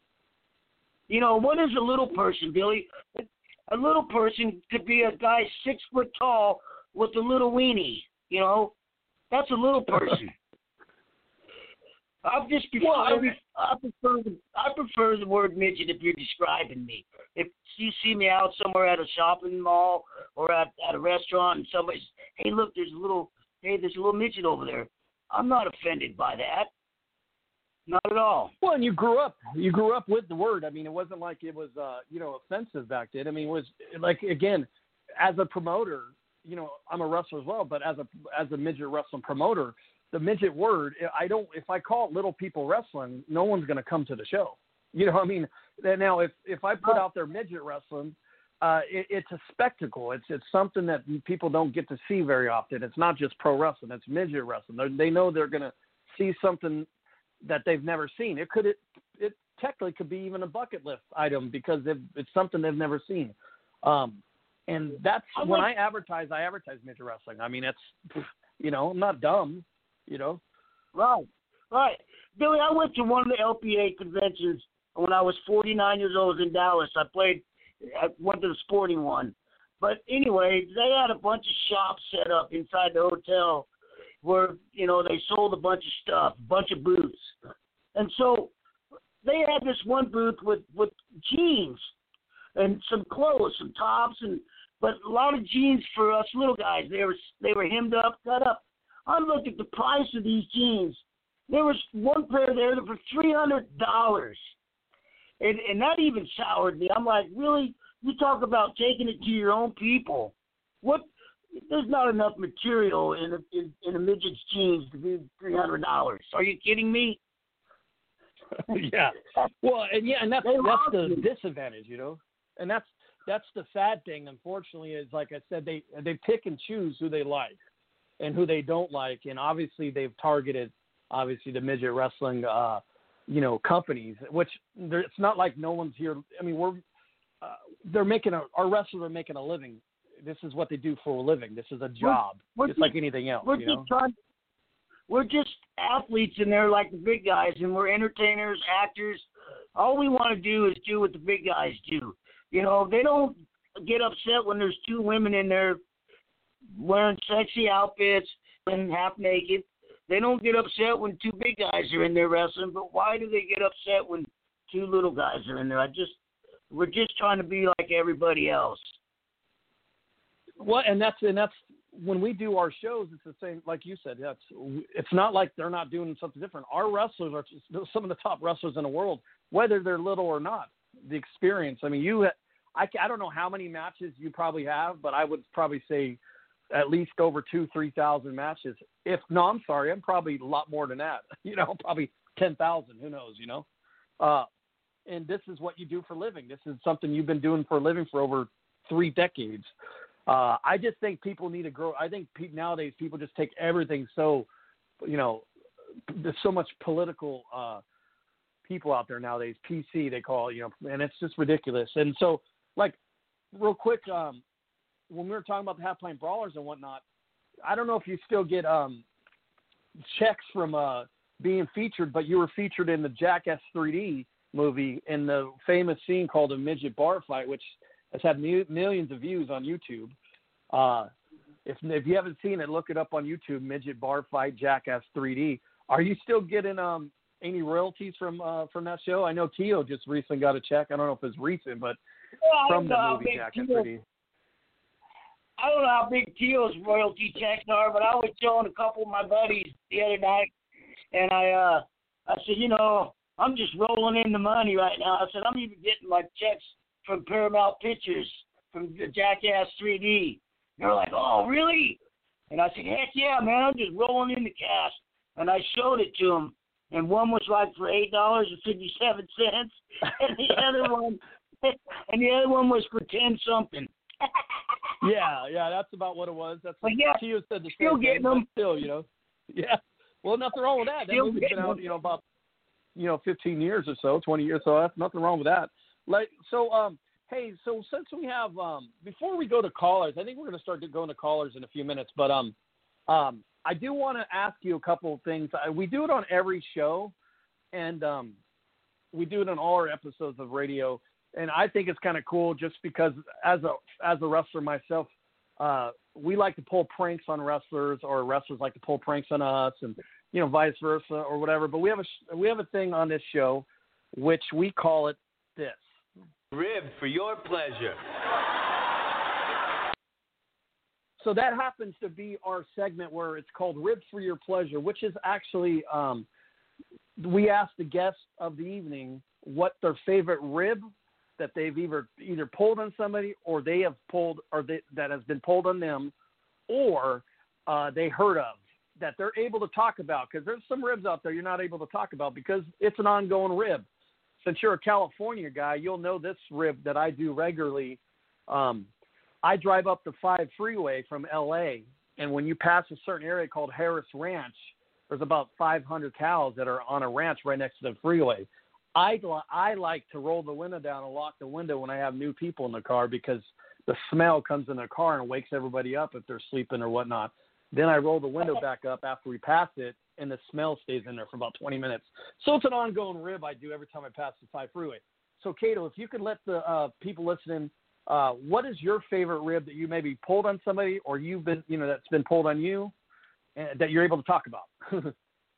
You know, what is a little person, Billy? A little person could be a guy six foot tall with a little weenie, you know? That's a little person. I just prefer, well, I, I prefer the, I prefer the word midget if you're describing me. If you see me out somewhere at a shopping mall or at, at a restaurant and somebody says, hey, look, there's a little hey, there's a little midget over there. I'm not offended by that. Not at all. Well, and you grew up you grew up with the word. I mean, it wasn't like it was uh, you know, offensive back then. I mean, it was like again, as a promoter, you know, I'm a wrestler as well, but as a as a midget wrestling promoter, the midget word, I don't. If I call it little people wrestling, no one's going to come to the show. You know, what I mean, now if if I put out there midget wrestling, uh, it, it's a spectacle. It's it's something that people don't get to see very often. It's not just pro wrestling. It's midget wrestling. They're, they know they're going to see something that they've never seen. It could it it technically could be even a bucket list item because it's something they've never seen. Um, And that's I'm when like, I advertise, I advertise midget wrestling. I mean, it's, you know, I'm not dumb, you know. Right, right. Billy, I went to one of the L P A conventions when I was forty-nine years old in Dallas. I played, I went to the sporting one. But anyway, they had a bunch of shops set up inside the hotel where, you know, they sold a bunch of stuff, a bunch of booths. And so they had this one booth with, with jeans and some clothes, some tops, and but a lot of jeans for us little guys. They were they were hemmed up, cut up. I looked at the price of these jeans, There was one pair there that for three hundred dollars. And, and that even soured me. I'm like, really? You talk about taking it to your own people. What? There's not enough material in a, in, in a midget's jeans to be three hundred dollars. Are you kidding me? Yeah. Well, and yeah, and that's They that's the robbed you. disadvantage, you know. And that's that's the sad thing, unfortunately, is like I said, they they pick and choose who they like and who they don't like, and obviously they've targeted obviously the midget wrestling, uh, you know, companies. Which they're- it's not like no one's here. I mean, we're uh, they're making a our wrestlers are making a living. This is what they do for a living. This is a job, we're just just- like anything else. We're You just know. trying. We're just athletes in there like the big guys, and we're entertainers, actors. All we want to do is do what the big guys do. You know, they don't get upset when there's two women in there wearing sexy outfits and half naked. They don't get upset when two big guys are in there wrestling. But why do they get upset when two little guys are in there? I just, we're just trying to be like everybody else. Well, and that's and that's when we do our shows. It's the same, like you said. That's it's not like they're not doing something different. Our wrestlers are just some of the top wrestlers in the world, whether they're little or not. The experience. I mean, you. I, I don't know how many matches you probably have, but I would probably say at least over two, three thousand matches. If no, I'm sorry, I'm probably a lot more than that. You know, probably ten thousand. Who knows? You know. Uh, and this is what you do for a living. This is something you've been doing for a living for over three decades. Uh, I just think people need to grow. I think pe- nowadays people just take everything so, you know, there's so much political uh, people out there nowadays. P C they call it, you know, and it's just ridiculous. And so, like, real quick, um, when we were talking about the half pint brawlers and whatnot, I don't know if you still get um, checks from uh, being featured, but you were featured in the Jackass three D movie in the famous scene called a midget bar fight, which has had mu- millions of views on YouTube. Uh, if if you haven't seen it, look it up on YouTube. Midget bar fight, Jackass three D. Are you still getting um any royalties from uh, from that show? I know Tio just recently got a check. I don't know if it's recent, but Well, from the I don't know movie how big Jackass Tio- three D. I don't know how big Teal's royalty checks are, but I was showing a couple of my buddies the other night, and I uh, I said, you know, I'm just rolling in the money right now. I said, I'm even getting my checks from Paramount Pictures, from the Jackass three D. They're like, oh, really? And I said, heck yeah, man, I'm just rolling in the cash. And I showed it to them, and one was like for eight dollars and fifty-seven cents, and the other one, and the other one was for ten something. Yeah, yeah, that's about what it was. That's But yeah, Tio said the still same getting thing, them. but still, you know, yeah. Well, nothing wrong with that. That Still movie's been getting out, them. you know, about you know fifteen years or so, twenty years. So that's nothing wrong with that. Like, so, um, hey, so since we have, um, before we go to callers, I think we're going to start going to callers in a few minutes. But um, um, I do want to ask you a couple of things. I, we do it on every show, and um, we do it on all our episodes of radio. And I think it's kind of cool just because as a as a wrestler myself, uh, we like to pull pranks on wrestlers, or wrestlers like to pull pranks on us, and you know, vice versa or whatever. But we have a we have a thing on this show, which we call it this. Rib for your pleasure. So that happens to be our segment where it's called Rib for Your Pleasure, which is actually um, we ask the guests of the evening what their favorite rib that they've either either pulled on somebody, or they have pulled, or they, that has been pulled on them, or uh, they heard of, that they're able to talk about. Because there's some ribs out there you're not able to talk about because it's an ongoing rib. Since you're a California guy, you'll know this rib that I do regularly. Um, I drive up the five freeway from L A, and when you pass a certain area called Harris Ranch, there's about five hundred cows that are on a ranch right next to the freeway. I, I like to roll the window down and lock the window when I have new people in the car because the smell comes in the car and wakes everybody up if they're sleeping or whatnot. Then I roll the window back up after we pass it, and the smell stays in there for about twenty minutes. So it's an ongoing rib I do every time I pass the five freeway. So, Kato, if you could let the uh, people listening, uh, what is your favorite rib that you maybe pulled on somebody, or you've been, you know, that's been pulled on you, and that you're able to talk about?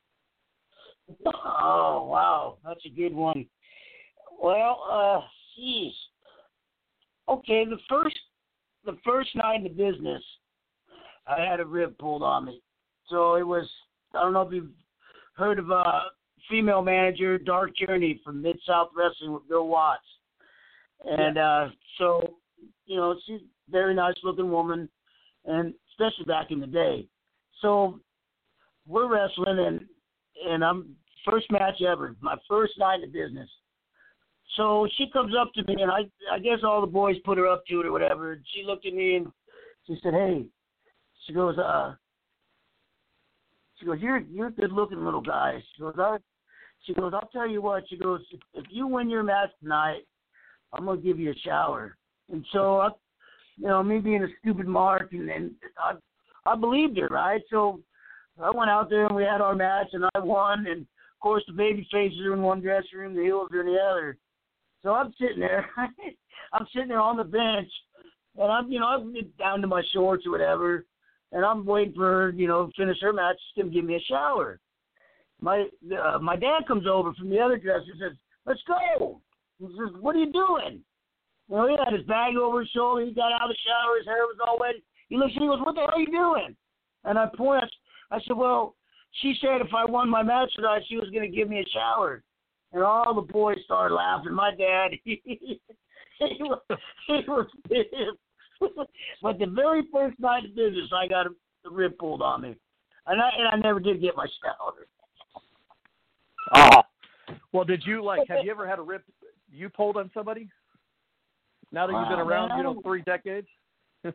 Oh, wow. That's a good one. Well, uh, geez. Okay, the first the first night in the business, I had a rib pulled on me. So it was, I don't know if you've heard of a female manager, Dark Kearney from Mid South Wrestling with Bill Watts, and yeah. uh, so you know she's a very nice looking woman, and especially back in the day. So we're wrestling, and and I'm first match ever, my first night of business. So she comes up to me, and I I guess all the boys put her up to it or whatever. And she looked at me and she said, "Hey," she goes, "Uh." She goes, you're you're a good-looking little guy. She goes, I, she goes, I'll tell you what. She goes, if, if you win your match tonight, I'm gonna give you a shower. And so, I, you know, me being a stupid mark, and, and I, I believed her, right? So I went out there and we had our match, and I won. And of course, the baby faces are in one dressing room, the heels are in the other. So I'm sitting there, I'm sitting there on the bench, and I'm, you know, I'm down to my shorts or whatever. And I'm waiting for her, you know, to finish her match. She's going to give me a shower. My uh, my dad comes over from the other dresser and says, let's go. He says, what are you doing? You know, he had his bag over his shoulder. He got out of the shower. His hair was all wet. He looks at me and goes, what the hell are you doing? And I point. I said, well, she said if I won my match tonight, she was going to give me a shower. And all the boys started laughing. My dad, he, he was, he was pissed. But the very first night of business, I got a, a rib pulled on me, and I and I never did get my shower. Ah, well, did you like? Have you ever had a rib you pulled on somebody? Now that you've been uh, around, man, you know, three decades. Man,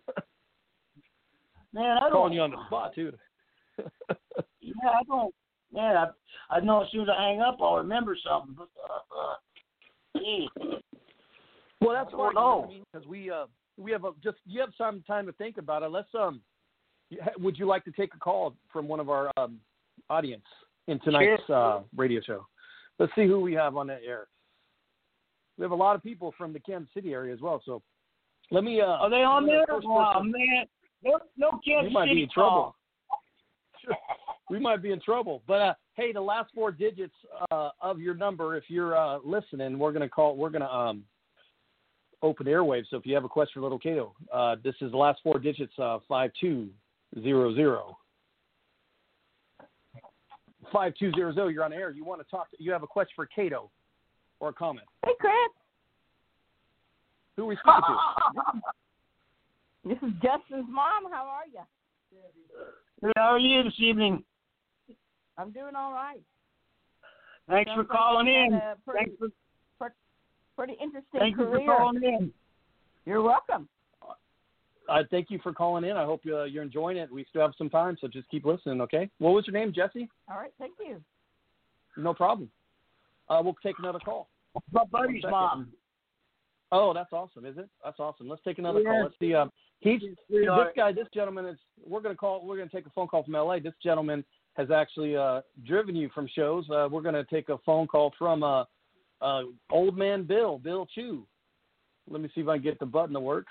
I don't. Calling you on the spot too. Yeah, I don't. Man, I I know as soon as I hang up, I'll remember something. But uh, uh, well, that's what I know. Because we uh. We have a, just you have some time to think about it. Let's um, would you like to take a call from one of our um, audience in tonight's uh, radio show? Let's see who we have on the air. We have a lot of people from the Kansas City area as well. So let me. Uh, Are they on there? Oh man, no, no Kansas we might City be in trouble. Sure. We might be in trouble. But uh, hey, the last four digits uh, of your number, if you're uh, listening, we're gonna call. We're gonna um. open airwaves. So if you have a question for Little Kato, uh, this is the last four digits, uh, five two zero zero. five two zero zero, you're on air. You want to talk, to, you have a question for Kato or a comment. Hey, Chris. Who are we speaking to? This is Justin's mom. How are you? How are you this evening? I'm doing all right. Thanks Sounds for calling like in. Pretty, Thanks for pretty interesting Thank career. you for calling in. You're welcome. Uh, thank you for calling in. I hope uh, you're enjoying it. We still have some time, so just keep listening, okay? What was your name, Jesse? All right, thank you. No problem. Uh, we'll take another call. My buddy's mom. Oh, that's awesome, is it? That's awesome. Let's take another yeah. call. Let's see. Um, he's this Sweetheart. guy. This gentleman is. We're gonna call. We're gonna take a phone call from L A. This gentleman has actually uh, driven you from shows. Uh, we're gonna take a phone call from uh, uh, old man Bill, Bill Chu. Let me see if I can get the button to work.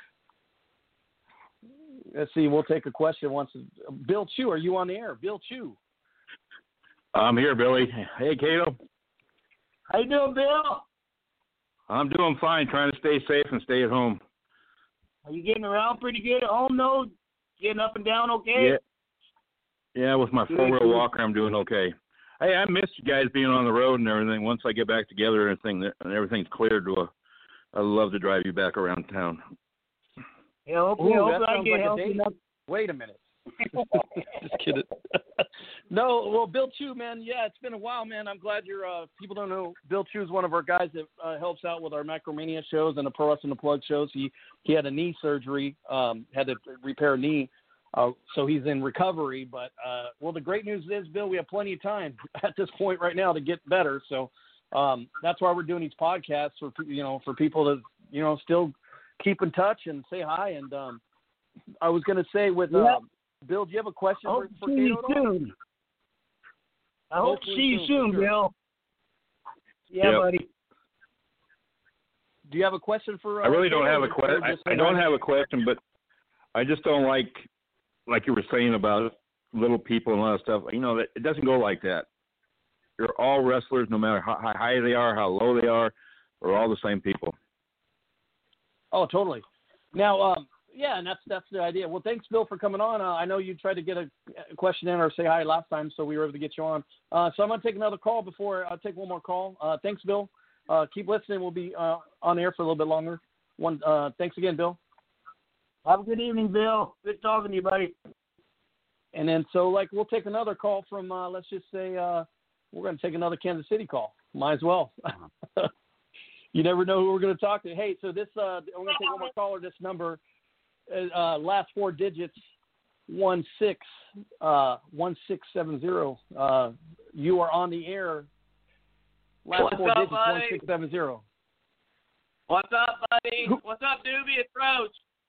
Let's see. We'll take a question once. Bill Chu, are you on the air? Bill Chu. I'm here, Billy. Hey, Kato. How you doing, Bill? I'm doing fine, trying to stay safe and stay at home. Are you getting around pretty good at home, though? Getting up and down okay? Yeah, yeah. With my four-wheel walker, I'm doing okay. Hey, I missed you guys being on the road and everything. Once I get back together and everything, and everything's cleared, to a, I'd love to drive you back around town. Yeah, hope, Ooh, hope that I sounds get like a healthy date. enough. Wait a minute. Just kidding. No, well, Bill Chu, man, yeah, it's been a while, man. I'm glad you're. Uh, people don't know Bill Chu is one of our guys that uh, helps out with our Macromania shows and the Pro Wrestling Unplugged shows. He he had a knee surgery, um, had to repair a knee, uh, so he's in recovery. But uh, well, the great news is, Bill, we have plenty of time at this point right now to get better. So um, that's why we're doing these podcasts for you know for people to you know still keep in touch and say hi. And um, I was going to say with. Uh, Yep. Bill, do you have a question I hope for, for to see you Kato? soon. I hope to Hopefully see you soon, soon, for sure. Bill. Yeah, Yep. buddy. Do you have a question for? Uh, I really don't Kato, have a or- question. or I, just I don't have a question, but I just don't like, like you were saying about little people and all that stuff. You know, that it doesn't go like that. You're all wrestlers, no matter how high they are, how low they are. We're all the same people. Oh, totally. Now, um, Yeah, and that's that's the idea. Well, thanks, Bill, for coming on. Uh, I know you tried to get a, a question in or say hi last time, so we were able to get you on. Uh, so I'm going to take another call before I take one more call. Uh, thanks, Bill. Uh, keep listening. We'll be uh, on air for a little bit longer. One. Uh, thanks again, Bill. Have a good evening, Bill. Good talking to you, buddy. And then, so, like, we'll take another call from, uh, let's just say, uh, we're going to take another Kansas City call. Might as well. You never know who we're going to talk to. Hey, so this, uh, we're going to take one more caller. This number, uh, last four digits, one six, uh, one six seven zero. Uh, you are on the air. Last What's four up, digits, buddy? one six seven zero. What's up, buddy? What's up, Doobie? It's Roach.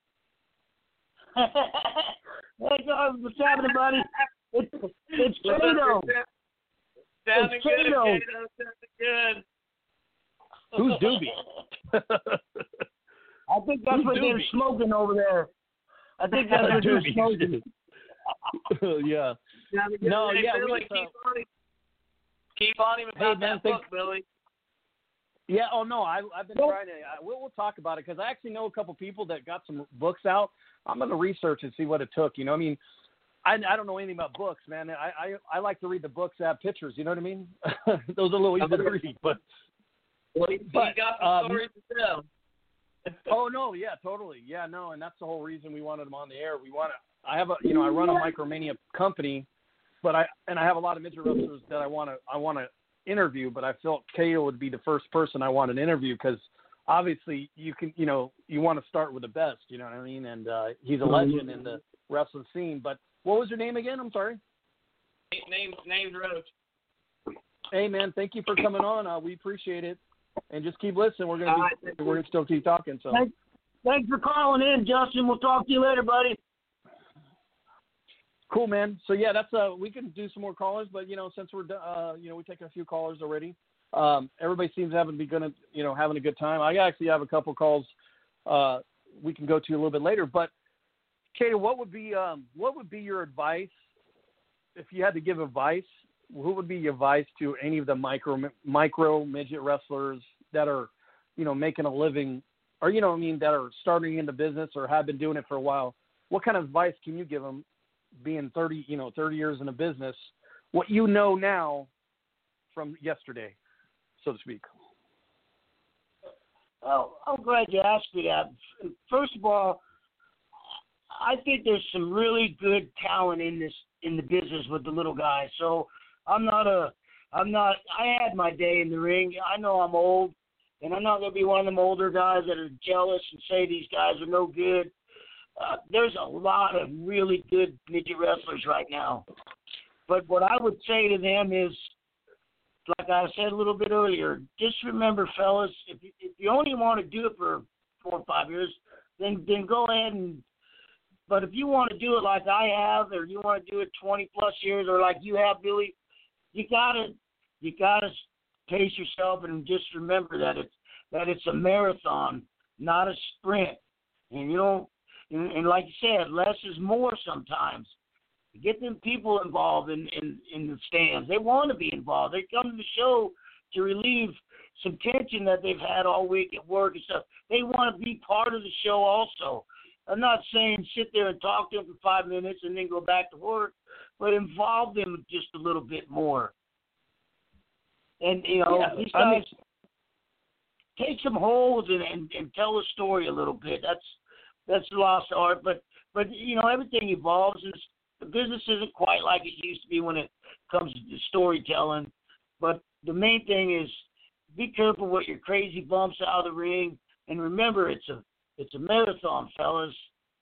Hey, guys, what's happening, buddy? It's, it's What's Kato. up, Sounding It's good, Kato. Kato. Sounding good. Who's Doobie? I think that's Who's what they're Doobie? smoking over there. I think that's what they're Doobie. smoking. Yeah. Sounding good. No, Hey, yeah, we Billy, just, keep uh, on him. Keep on him Hey, about man, that thank- book, Billy. Yeah. Oh no, I, I've been Well- trying to. I, we'll, we'll talk about it because I actually know a couple people that got some books out. I'm going to research and see what it took. You know, I mean, I, I don't know anything about books, man. I, I I like to read the books that have pictures. You know what I mean? Those are a little easy to read, but Well, he, But, he got some um, stories to tell. oh no, yeah, totally, yeah, no, and that's the whole reason we wanted him on the air. We want to. I have a, you know, I run a Micromania company, but I and I have a lot of midget wrestlers that I want to I want to interview, but I felt Kato would be the first person I want to interview because obviously you can, you know, you want to start with the best, you know what I mean? And uh, he's a legend in the wrestling scene. But what was your name again? I'm sorry. Name, name's Roach. Hey man, thank you for coming on. Uh, we appreciate it, and just keep listening. We're gonna All be, right, thank we're gonna still keep talking. So Thanks, thanks for calling in, Justin. We'll talk to you later, buddy. cool, man. So yeah, that's uh, we can do some more callers, but you know, since we're do- uh, you know, we've taken a few callers already. Um, everybody seems to having be gonna, you know, having a good time. I actually have a couple calls uh, we can go to a little bit later. But Kato, what would be um, what would be your advice if you had to give advice? Who would be your advice to any of the micro micro midget wrestlers that are, you know, making a living, or you know, what I mean, that are starting in the business or have been doing it for a while? What kind of advice can you give them, being thirty, you know, thirty years in a business? What you know now from yesterday, so to speak. Oh, I'm glad you asked me that. First of all, I think there's some really good talent in this in the business with the little guys. So I'm not a, I'm not. I had my day in the ring. I know I'm old, and I'm not going to be one of them older guys that are jealous and say these guys are no good. Uh, there's a lot of really good midget wrestlers right now. But what I would say to them is, like I said a little bit earlier, just remember, fellas, if you, if you only want to do it for four or five years, then then go ahead and. But if you want to do it like I have, or you want to do it twenty plus years, or like you have, Billy, you gotta you gotta pace yourself and just remember that it's that it's a marathon, not a sprint. And you know, and, and like you said, less is more sometimes. Get them people involved in, in, in the stands. They want to be involved. They come to the show to relieve some tension that they've had all week at work and stuff. They want to be part of the show also. I'm not saying sit there and talk to them for five minutes and then go back to work, but involve them just a little bit more. And, you know, Yeah, these I guys mean, take some holds and, and, and tell a story a little bit. That's that's the lost art. But, but you know, everything evolves, and the business isn't quite like it used to be when it comes to storytelling. But the main thing is be careful with your crazy bumps out of the ring, and remember it's a It's a marathon, fellas.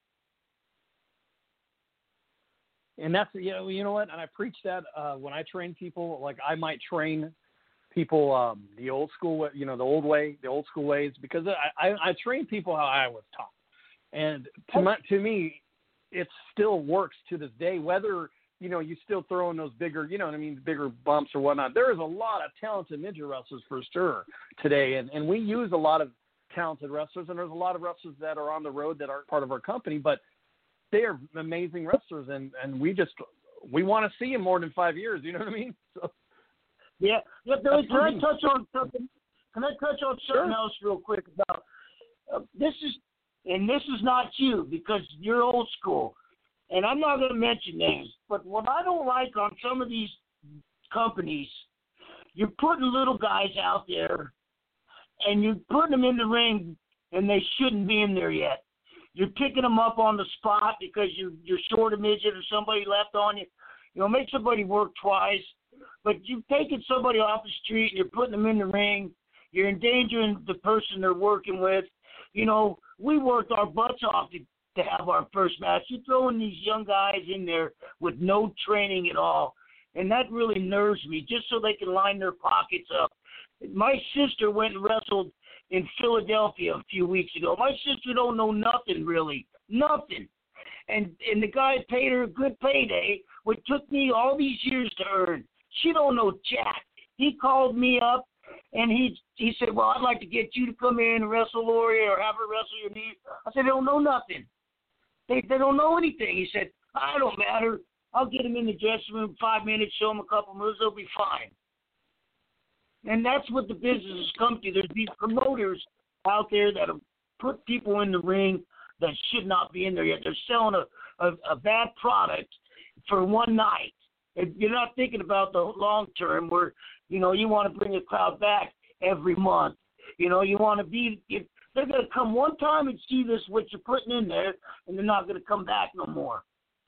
And that's, you know, you know what? And I preach that uh, when I train people. Like I might train people um, the old school way, you know, the old way, the old school ways, because I, I, I train people how I was taught. And to my, to me, it still works to this day, whether, you know, you still throw in those bigger, you know what I mean, bigger bumps or whatnot. There is a lot of talented midget wrestlers for sure today. And, and we use a lot of talented wrestlers, and there's a lot of wrestlers that are on the road that aren't part of our company, but they are amazing wrestlers, and, and we just we want to see them more than five years. You know what I mean? So, yeah, yeah. Billy, can I me. touch on something? Can I touch on something Sure. else real quick about uh, this? Is and this is not you because you're old school, and I'm not going to mention names, but what I don't like on some of these companies, you're putting little guys out there, and you're putting them in the ring, and they shouldn't be in there yet. You're picking them up on the spot because you, you're short a midget or somebody left on you. You know, make somebody work twice. But you're taking somebody off the street and you're putting them in the ring. You're endangering the person they're working with. You know, we worked our butts off to, to have our first match. You're throwing these young guys in there with no training at all. And that really nerves me, just so they can line their pockets up. My sister went and wrestled in Philadelphia a few weeks ago. My sister don't know nothing, really. Nothing. And and the guy paid her a good payday, which took me all these years to earn. She don't know jack. He called me up, and he he said, well, I'd like to get you to come in and wrestle Lori or have her wrestle your knee. I said, they don't know nothing. They they don't know anything. He said, I don't matter. I'll get him in the dressing room five minutes, show him a couple moves, they'll be fine. And that's what the business has come to. There's these promoters out there that have put people in the ring that should not be in there yet. They're selling a, a, a bad product for one night. And you're not thinking about the long term where, you know, you want to bring a crowd back every month. You know, you want to be if – they're going to come one time and see this, what you're putting in there, and they're not going to come back no more.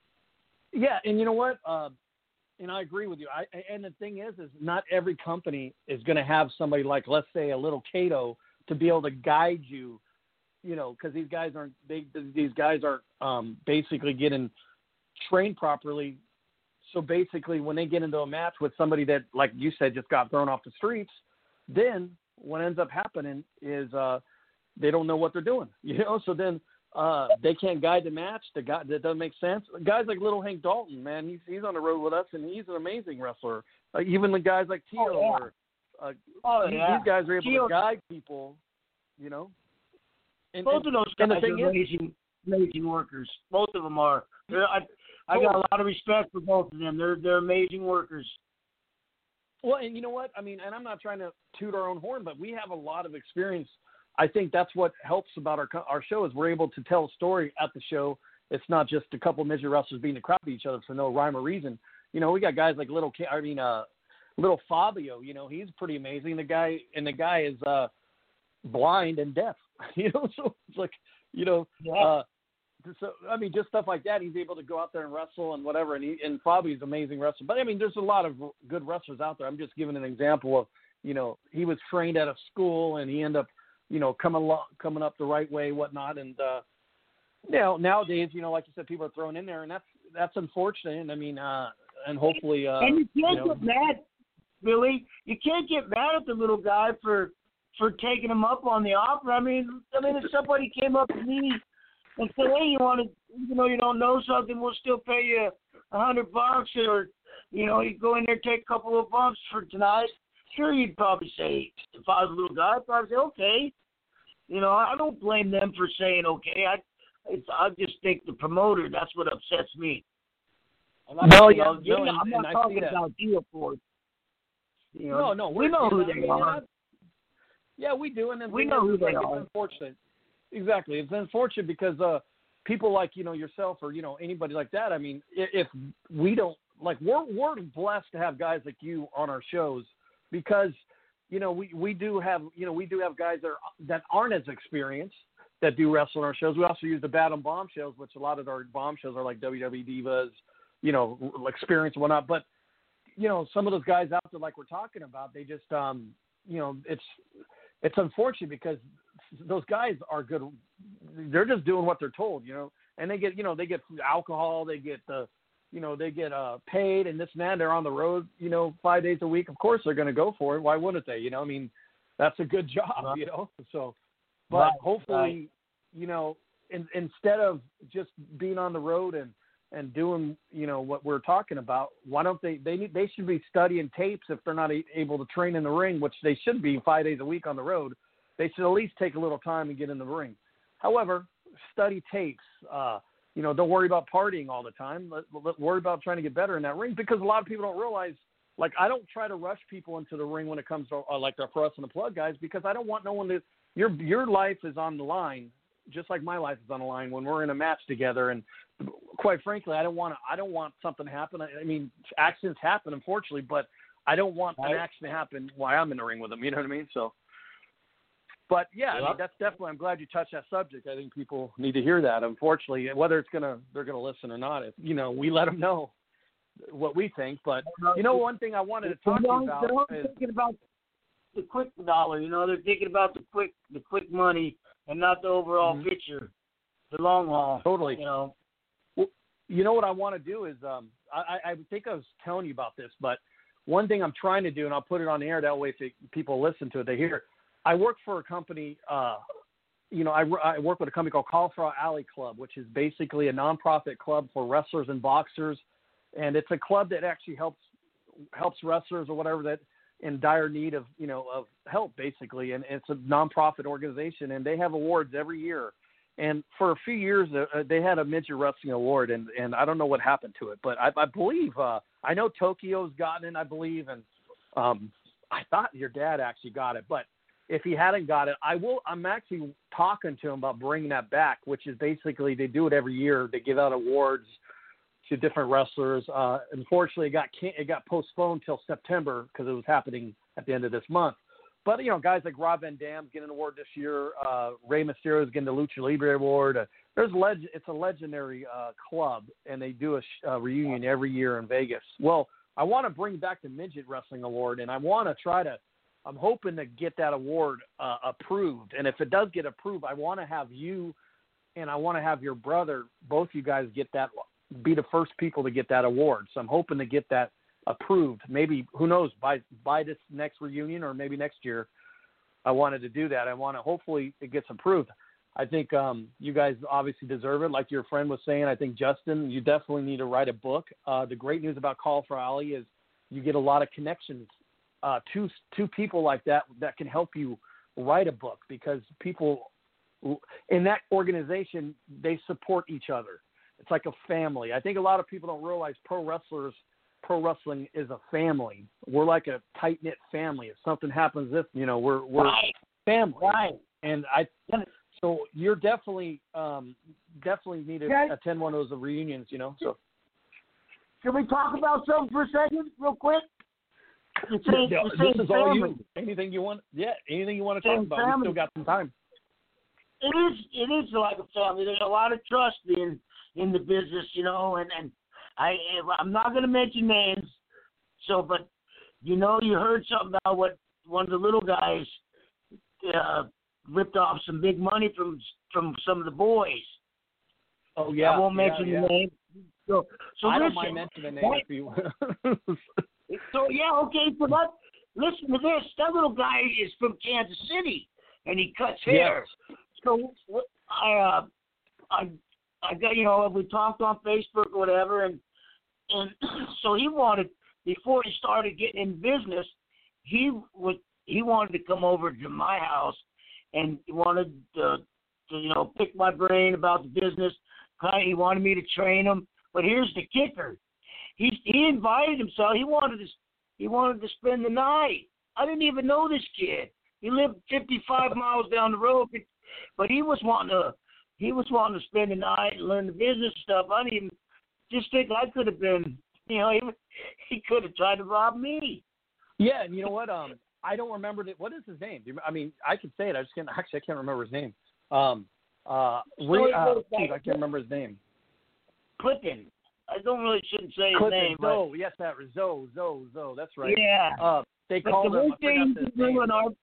Yeah, and you know what? Uh, and I agree with you. I, and the thing is, is not every company is going to have somebody like, let's say, a little Cato to be able to guide you, you know, because these guys aren't they, these guys aren't um, basically getting trained properly. So basically, when they get into a match with somebody that, like you said, just got thrown off the streets, then what ends up happening is uh, they don't know what they're doing, you know. So then uh, they can't guide the match. The guy that doesn't make sense. Guys like Little Hank Dalton, man, he's he's on the road with us, and he's an amazing wrestler. Uh, even the guys like Tio, oh, yeah. or uh, oh, these, yeah. these guys are able Tio. to guide people, you know. And, Both and, of those and guys the are thing is, amazing, amazing workers. Both of them are. They're, I I got a lot of respect for both of them. They're they're amazing workers. Well, and you know what? I mean, and I'm not trying to toot our own horn, but we have a lot of experience. I think that's what helps about our our show is we're able to tell a story at the show. It's not just a couple midget wrestlers beating the crap out of each other for no rhyme or reason. You know, we got guys like Little, I mean, uh, Little Fabio. You know, he's pretty amazing. The guy and the guy is uh, blind and deaf. You know, so it's like, you know, Yeah. uh, so I mean, just stuff like that. He's able to go out there and wrestle and whatever. And he, and Fabio's an amazing wrestler. But I mean, there's a lot of good wrestlers out there. I'm just giving an example of, you know, he was trained at a school and he ended up, you know, coming along, coming up the right way, whatnot. And, uh, you know, nowadays, you know, like you said, people are thrown in there, and that's, that's unfortunate. And I mean, uh, and hopefully, uh, and you can't you know, get mad, Billy. You can't get mad at the little guy for, for taking him up on the offer. I mean, I mean, if somebody came up to me and said, hey, you want to, even though you don't know something, we'll still pay you a hundred bucks, or, you know, you go in there, take a couple of bumps for tonight. Sure, you'd probably say, if I was a little guy, I'd probably say, okay. You know, I don't blame them for saying okay. I, it's, I just think the promoter, that's what upsets me. And I, No, you yeah, know, no, you know, and- I'm and not I talking see that. about deal for you know, no, no, we we're- know who yeah, they I mean, are. I- Yeah, we do, and then We know who they like, are. It's unfortunate. Exactly, it's unfortunate because uh, people like you know yourself or you know anybody like that. I mean, if, if we don't like, we're we're blessed to have guys like you on our shows because you know we, we do have you know we do have guys that are, that aren't as experienced that do wrestle on our shows. We also use the Bad and Bomb shows, which a lot of our bomb shows are like W W E Divas, you know, experience and whatnot. But you know, some of those guys out there like we're talking about, they just um, you know, it's it's unfortunate because those guys are good. They're just doing what they're told, you know, and they get, you know, they get alcohol, they get the, you know, they get uh, paid and this and that. They're on the road, you know, five days a week. Of course they're going to go for it. Why wouldn't they? You know, I mean, that's a good job, Right. you know, so, but Right, hopefully, right. you know, in, instead of just being on the road and, and doing, you know, what we're talking about, why don't they, they need, they should be studying tapes if they're not a, able to train in the ring, which they should be five days a week on the road. They should at least take a little time and get in the ring. However, study tapes, uh, you know, don't worry about partying all the time. Let, let, worry about trying to get better in that ring because a lot of people don't realize, like, I don't try to rush people into the ring when it comes to, uh, like, the For Us and the Plug guys because I don't want no one to, your, your life is on the line just like my life is on the line when we're in a match together. And quite frankly, I don't want to, I don't want something to happen. I, I mean, accidents happen, unfortunately, but I don't want an accident to happen while I'm in the ring with them. You know what I mean? So, but yeah, I mean, that's definitely, I'm glad you touched that subject. I think people need to hear that. Unfortunately, whether it's going to, they're going to listen or not, if, you know, we let them know what we think. But, you know, one thing I wanted to talk to you about they're is thinking about the quick dollar, you know, they're thinking about the quick, the quick money and not the overall mm-hmm. picture, the long haul. Totally. You know, well, you know what I want to do is, um, I, I think I was telling you about this, but one thing I'm trying to do, and I'll put it on the air that way if it, people listen to it, they hear it. I work for a company, uh, you know, I, I work with a company called Cauliflower Alley Club, which is basically a nonprofit club for wrestlers and boxers. And it's a club that actually helps helps wrestlers or whatever that in dire need of, you know, of help, basically. And it's a nonprofit organization, and they have awards every year. And for a few years, uh, they had a midget wrestling award, and, and I don't know what happened to it. But I, I believe, uh, I know Tokyo's gotten it, I believe, and um, I thought your dad actually got it. But if he hadn't got it, I will. I'm actually talking to him about bringing that back, which is basically they do it every year. They give out awards to different wrestlers. Uh, unfortunately, it got it got postponed till September because it was happening at the end of this month. But you know, guys like Rob Van Dam's getting an award this year. Uh, Rey Mysterio is getting the Lucha Libre award. Uh, there's leg- It's a legendary uh, club, and they do a sh- uh, reunion every year in Vegas. Well, I want to bring back the Midget Wrestling Award, and I want to try to. I'm hoping to get that award uh, approved. And if it does get approved, I want to have you and I want to have your brother, both you guys get that, be the first people to get that award. So I'm hoping to get that approved. Maybe, who knows, by, by this next reunion or maybe next year, I wanted to do that. I want to, hopefully it gets approved. I think um, you guys obviously deserve it. Like your friend was saying, I think, Justin, you definitely need to write a book. Uh, the great news about Cauliflower Alley is you get a lot of connections. Uh, two two people like that that can help you write a book, because people in that organization, they support each other. It's like a family. I think a lot of people don't realize pro wrestlers, pro wrestling is a family. We're like a tight knit family. If something happens, this you know we're we're right. family. Right. And I so you're definitely um, definitely need to okay. attend one of those reunions. You know. So can we talk about something for a second, real quick? This is all you. Anything you want? Yeah, anything you want to talk about? We still got some time. It is. It is like a family. There's a lot of trust in in the business, you know. And and I I'm not going to mention names. So, but you know, you heard something about what one of the little guys uh, ripped off some big money from from some of the boys. Oh yeah. I won't yeah, mention yeah. the name. So, so I listen, don't mind mentioning the name if you. So, yeah, okay, so that, listen to this. That little guy is from Kansas City, and he cuts hair. Yes. So I, uh, I, I got, you know, we talked on Facebook or whatever, and and so he wanted, before he started getting in business, he would he wanted to come over to my house, and he wanted to, to you know, pick my brain about the business. He wanted me to train him, but here's the kicker. He he invited himself. He wanted to he wanted to spend the night. I didn't even know this kid. He lived fifty-five miles down the road, but he was wanting to he was wanting to spend the night and learn the business stuff. I didn't even just think I could have been. You know, he he could have tried to rob me. Yeah, and you know what? Um, I don't remember the, what is his name. Do you, I mean, I can say it. I just can't. Actually, I can't remember his name. Um, uh, re, uh geez, I can't remember his name. Clinton. I don't really shouldn't say his Clinton, name. Zoe, but, yes, that was Zoe, Zoe, Zoe. That's right. Yeah. Uh, they but called the him. worst thing you can do in our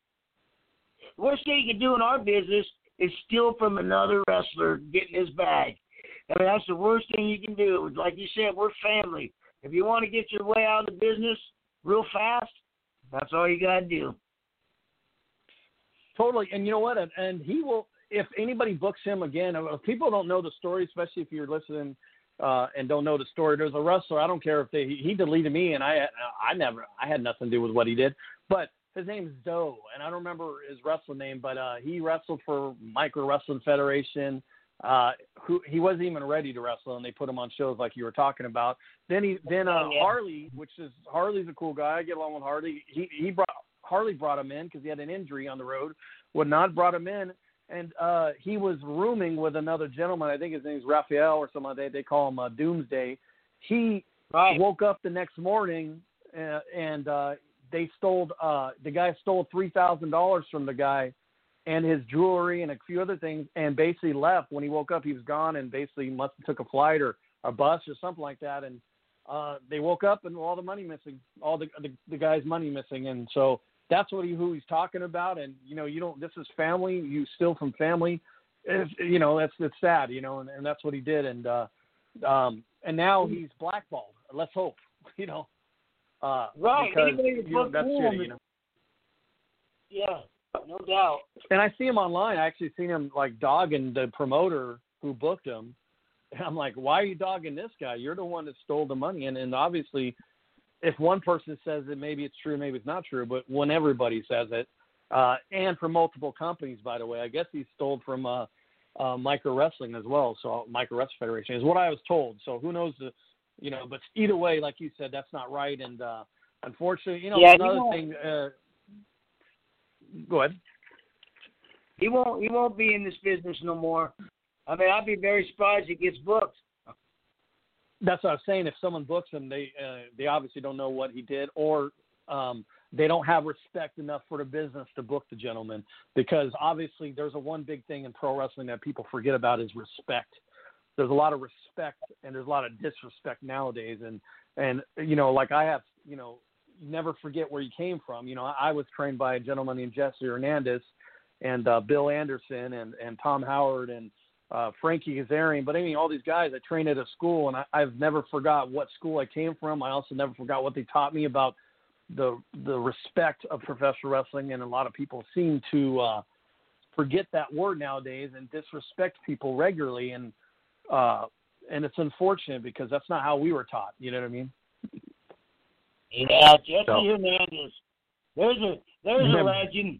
the worst thing you can do in our business is steal from another wrestler, getting his bag. I mean, that's the worst thing you can do. Like you said, we're family. If you want to get your way out of the business real fast, that's all you got to do. Totally, and you know what? And, and he will. If anybody books him again, if people don't know the story, especially if you're listening. Uh, and don't know the story. There's a wrestler. I don't care if they he deleted me, and I I never I had nothing to do with what he did. But his name's Zoe, and I don't remember his wrestling name, but uh, he wrestled for Micro Wrestling Federation. Uh, who he wasn't even ready to wrestle, and they put him on shows like you were talking about. Then he then uh, yeah. Harley, which is Harley's a cool guy. I get along with Harley. He he brought Harley brought him in because he had an injury on the road. Would not brought him in. and uh, he was rooming with another gentleman. I think his name's Raphael or something like that. They call him uh, Doomsday. He Right. woke up the next morning uh, and uh, they stole. Uh, the guy stole three thousand dollars from the guy and his jewelry and a few other things, and basically left. When he woke up, he was gone, and basically must have took a flight or a bus or something like that. And uh, they woke up and all the money missing, all the, the the guy's money missing, and so that's what he who he's talking about. And you know, you don't. This is family. You steal from family. It's, you know, that's it's sad. You know, and, and that's what he did. And uh, um, and now he's blackballed. Let's hope. You know. Uh, Right. Because, Anybody you know, book that's him, shitty, you know. Yeah, no doubt. And I see him online. I actually seen him like dogging the promoter who booked him. And I'm like, why are you dogging this guy? You're the one that stole the money. And, and obviously, if one person says it, maybe it's true, maybe it's not true. But when everybody says it, uh, and from multiple companies, by the way, I guess he stole from uh, uh, Micro Wrestling as well. So Micro Wrestling Federation is what I was told. So who knows the, you know, but either way, like you said, that's not right. And uh, unfortunately, you know, Yeah, another you know, thing. Uh, go ahead. He won't. He won't be in this business no more. I mean, I'd be very surprised he gets booked. That's what I was saying. If someone books him, they uh, they obviously don't know what he did, or um, they don't have respect enough for the business to book the gentleman. Because obviously, there's a one big thing in pro wrestling that people forget about is respect. There's a lot of respect and there's a lot of disrespect nowadays. And and you know, like I have, you know, you never forget where you came from. You know, I, I was trained by a gentleman named Jesse Hernandez, and uh, Bill Anderson, and and Tom Howard, and Uh, Frankie Kazarian, but I mean, all these guys, I trained at a school, and I, I've never forgot what school I came from. I also never forgot what they taught me about the the respect of professional wrestling, and a lot of people seem to uh, forget that word nowadays and disrespect people regularly, and uh, and it's unfortunate because that's not how we were taught. You know what I mean? Yeah, Jesse So. Hernandez. There's a there's a legend.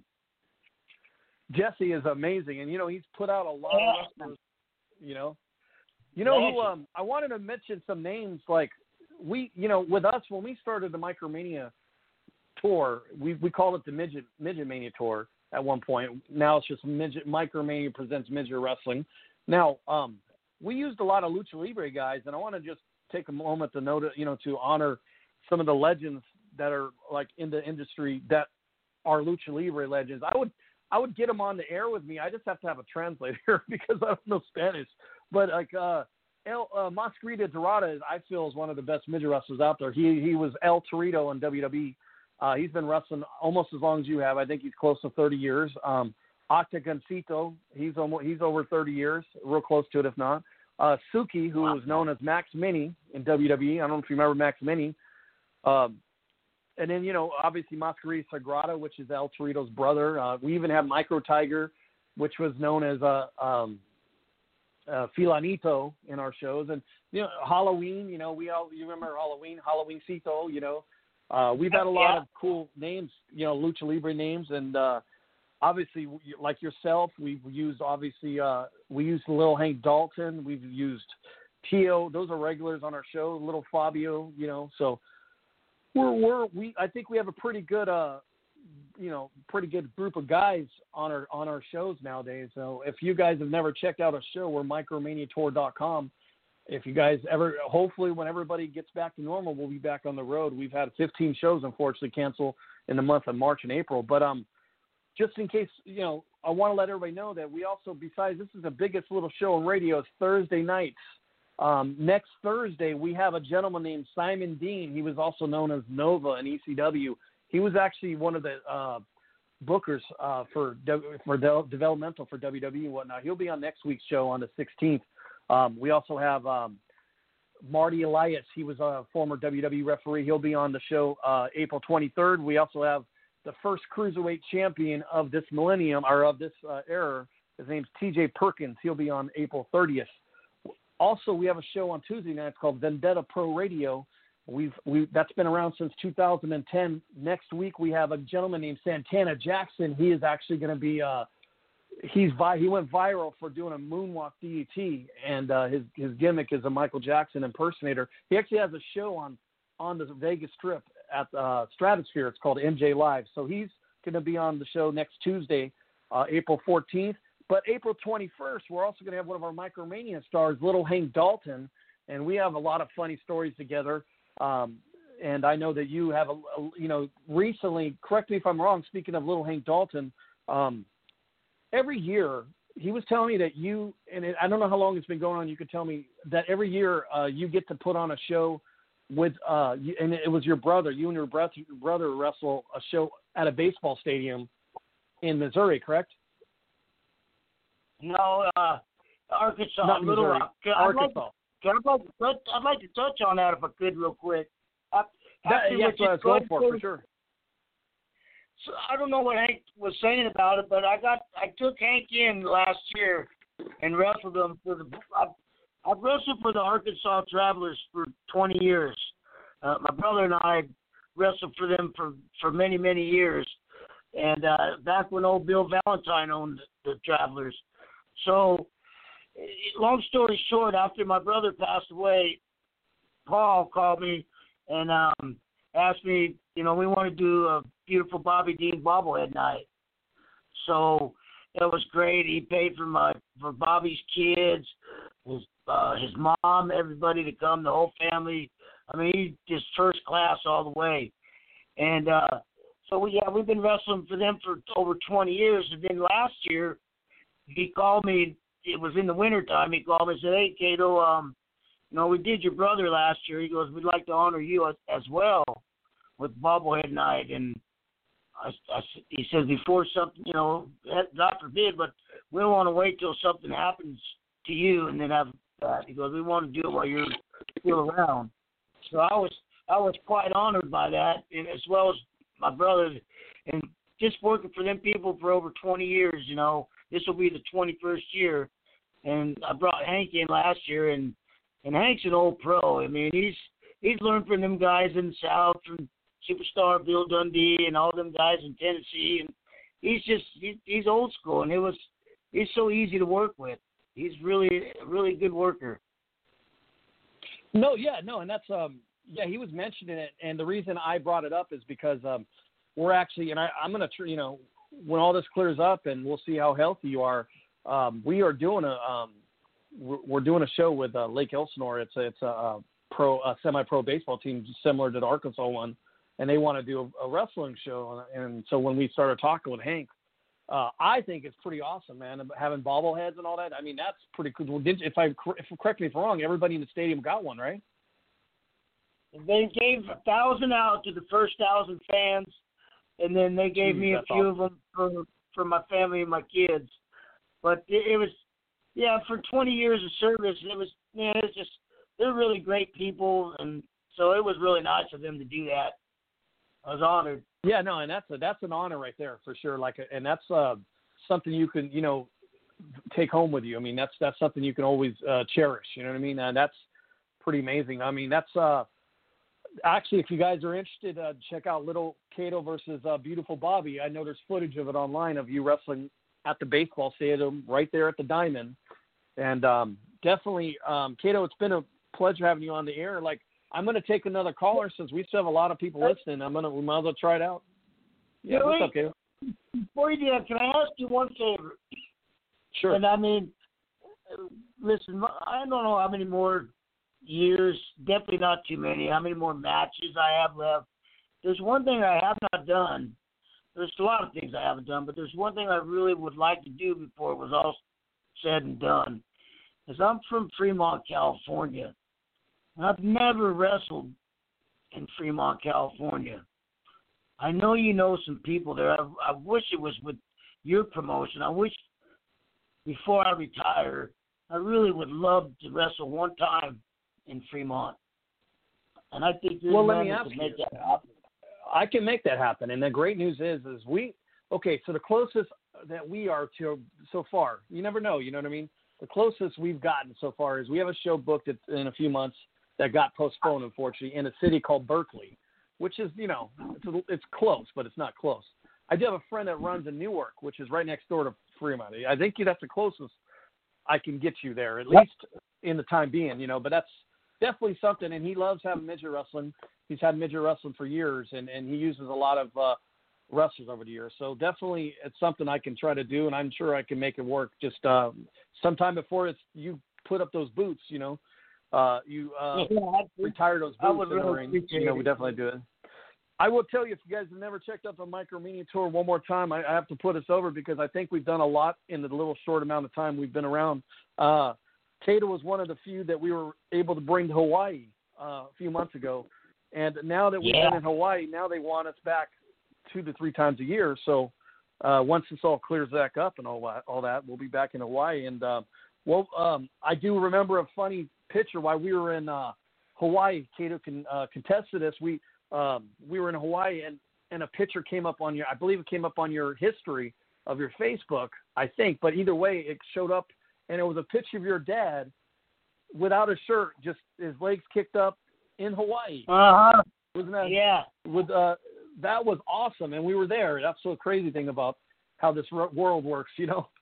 Jesse is amazing, and you know he's put out a lot Yeah. of wrestlers. You know, you know who? Um, I wanted to mention some names. Like we, you know, with us when we started the Micromania tour, we we called it the Midget Midget Mania tour at one point. Now it's just Midget Micromania presents Midget Wrestling. Now, um, we used a lot of Lucha Libre guys, and I want to just take a moment to note, you know, to honor some of the legends that are like in the industry that are Lucha Libre legends. I would. I would get him on the air with me. I just have to have a translator because I don't know Spanish. But like uh, El uh, Mascarita Dorada, I feel is one of the best midget wrestlers out there. He he was El Torito in W W E. Uh, he's been wrestling almost as long as you have. I think he's close to thirty years. Um, Octagoncito, he's almost he's over thirty years, real close to it if not. Uh, Suki, who was known as Max Mini in W W E. I don't know if you remember Max Mini. Um, And then, you know, obviously Mascarita Sagrada, which is El Torito's brother. Uh, we even have Micro Tiger, which was known as a uh, um, uh, Filanito in our shows. And, you know, Halloween, you know, we all, you remember Halloween, Halloweencito, you know. Uh, we've had a lot Yeah. of cool names, you know, Lucha Libre names. And uh, obviously, like yourself, we've used, obviously, uh, we used Lil Hank Dalton. We've used Tio. Those are regulars on our show, Little Fabio, you know, so. We're, we're, we, I think we have a pretty good, uh, you know, pretty good group of guys on our, on our shows nowadays. So if you guys have never checked out a show, we're micromania tour dot com. If you guys ever, hopefully when everybody gets back to normal, we'll be back on the road. We've had fifteen shows, unfortunately, cancel in the month of March and April. But, um, just in case, you know, I want to let everybody know that we also, besides, this is the biggest little show on radio. It's Thursday nights. Um, next Thursday, we have a gentleman named Simon Dean. He was also known as Nova in E C W. He was actually one of the uh, bookers uh, for for de- developmental for W W E and whatnot. He'll be on next week's show on the sixteenth. Um, we also have um, Marty Elias. He was a former W W E referee. He'll be on the show uh, April twenty-third. We also have the first cruiserweight champion of this millennium or of this uh, era. His name's T J Perkins. He'll be on April thirtieth. Also, we have a show on Tuesday nights called Vendetta Pro Radio. We've we that's been around since two thousand ten. Next week we have a gentleman named Santana Jackson. He is actually going to be uh, he's vi- he went viral for doing a moonwalk D D T, and uh, his his gimmick is a Michael Jackson impersonator. He actually has a show on on the Vegas Strip at uh, Stratosphere. It's called M J Live. So he's going to be on the show next Tuesday, uh, April fourteenth. But April twenty-first, we're also going to have one of our Micromania stars, Little Hank Dalton, and we have a lot of funny stories together. Um, and I know that you have, a, a, you know, recently, correct me if I'm wrong, speaking of Little Hank Dalton, um, every year, he was telling me that you, and it, I don't know how long it's been going on, you could tell me, that every year uh, you get to put on a show with, uh, you, and it was your brother, you and your brother, brother wrestle a show at a baseball stadium in Missouri, correct? No, uh, Arkansas, Not Little Missouri, Rock. I'd Arkansas. Like, I'd, like to touch, I'd like to touch on that if I could real quick. I, That, yes, what I was going for, for sure. So I don't know what Hank was saying about it, but I got I took Hank in last year and wrestled him for the. I've, I've wrestled for the Arkansas Travelers for twenty years. Uh, my brother and I wrestled for them for, for many many years, and uh, back when old Bill Valentine owned the Travelers. So, long story short, after my brother passed away, Paul called me and um, asked me, you know, we want to do a beautiful Bobby Dean bobblehead night. So it was great. He paid for my for Bobby's kids, his uh, his mom, everybody to come, the whole family. I mean, he just first class all the way. And uh, so we yeah, we've been wrestling for them for over twenty years. And then last year, he called me. It was in the wintertime. He called me and said, "Hey, Cato, um, you know, we did your brother last year." He goes, "We'd like to honor you as, as well with bobblehead night." And I, I, he says, "Before something, you know, God forbid, but we don't want to wait till something happens to you and then have that." He goes, "We want to do it while you're still around." So I was I was quite honored by that, and as well as my brother, and just working for them people for over twenty years. You know, this will be the twenty-first year, and I brought Hank in last year, and and Hank's an old pro. I mean, he's he's learned from them guys in the South, from Superstar Bill Dundee and all them guys in Tennessee, and he's just he, he's old school, and it was he's so easy to work with. He's really a really good worker. No, yeah, no, and that's um, yeah, he was mentioning it, and the reason I brought it up is because um, we're actually, and I, I'm gonna, tr- you know, when all this clears up, and we'll see how healthy you are. Um, we are doing a, um, we're, we're doing a show with uh, Lake Elsinore. It's a, it's a, a pro, a semi-pro baseball team similar to the Arkansas one, and they want to do a, a wrestling show. And so when we started talking with Hank, uh, I think it's pretty awesome, man, having bobbleheads and all that. I mean, that's pretty cool. Did, if I if correct me if I'm wrong, everybody in the stadium got one, right? They gave a thousand out to the first thousand fans, and then they gave Jeez, me a few awesome. of them for for my family and my kids. But it, it was, yeah, for twenty years of service, it was, man, it's just they're really great people, and so it was really nice of them to do that. I was honored. Yeah, no, and that's a, that's an honor right there for sure. Like, and that's uh, something you can, you know, take home with you. I mean, that's that's something you can always uh, cherish. You know what I mean? And that's pretty amazing. I mean, that's uh, actually, if you guys are interested, uh, check out Little Cato versus uh, Beautiful Bobby. I know there's footage of it online of you wrestling at the baseball stadium right there at the Diamond. And um, definitely, um, Cato, it's been a pleasure having you on the air. Like, I'm going to take another caller since we still have a lot of people listening. I'm going to, we might as well try it out. Yeah, Hey, what's up, Cato? Before you do that, can I ask you one favor? Sure. And I mean, listen, I don't know how many more years, definitely not too many, how many more matches I have left. There's one thing I have not done. There's a lot of things I haven't done, but there's one thing I really would like to do before it was all said and done. Is I'm from Fremont, California. And I've never wrestled in Fremont, California. I know you know some people there. I, I wish it was with your promotion. I wish before I retire, I really would love to wrestle one time in Fremont. And I think you're Well, the let man me that ask can make you. that happen. I can make that happen. And the great news is, is we, okay, so the closest that we are to so far, you never know, you know what I mean? The closest we've gotten so far is we have a show booked in a few months that got postponed, unfortunately, in a city called Berkeley, which is, you know, it's, a, it's close, but it's not close. I do have a friend that runs in Newark, which is right next door to Fremont. I think that's the closest I can get you there, at least in the time being, you know, but that's definitely something. And he loves having midget wrestling. He's had midget wrestling for years, and, and he uses a lot of uh, wrestlers over the years. So definitely it's something I can try to do, and I'm sure I can make it work. Just uh, sometime before it's you put up those boots, you know, uh, you uh, yeah, retire those I boots would in the really ring. appreciate You know, we it. definitely do it. I will tell you, if you guys have never checked out the Micro Mini Tour one more time, I, I have to put us over because I think we've done a lot in the little short amount of time we've been around. Uh, Cato was one of the few that we were able to bring to Hawaii uh, a few months ago. And now that we've Yeah. been in Hawaii, now they want us back two to three times a year. So uh, once this all clears back up and all that, all that, we'll be back in Hawaii. And uh, well, um, I do remember a funny picture while we were in uh, Hawaii. Cato can uh, contest to this. We um, we were in Hawaii, and, and a picture came up on your, I believe it came up on your history of your Facebook, I think. But either way, it showed up, and it was a picture of your dad without a shirt, just his legs kicked up in Hawaii. Uh-huh. Wasn't that? Yeah. With uh, that was awesome, and we were there. That's the crazy thing about how this ro- world works, you know.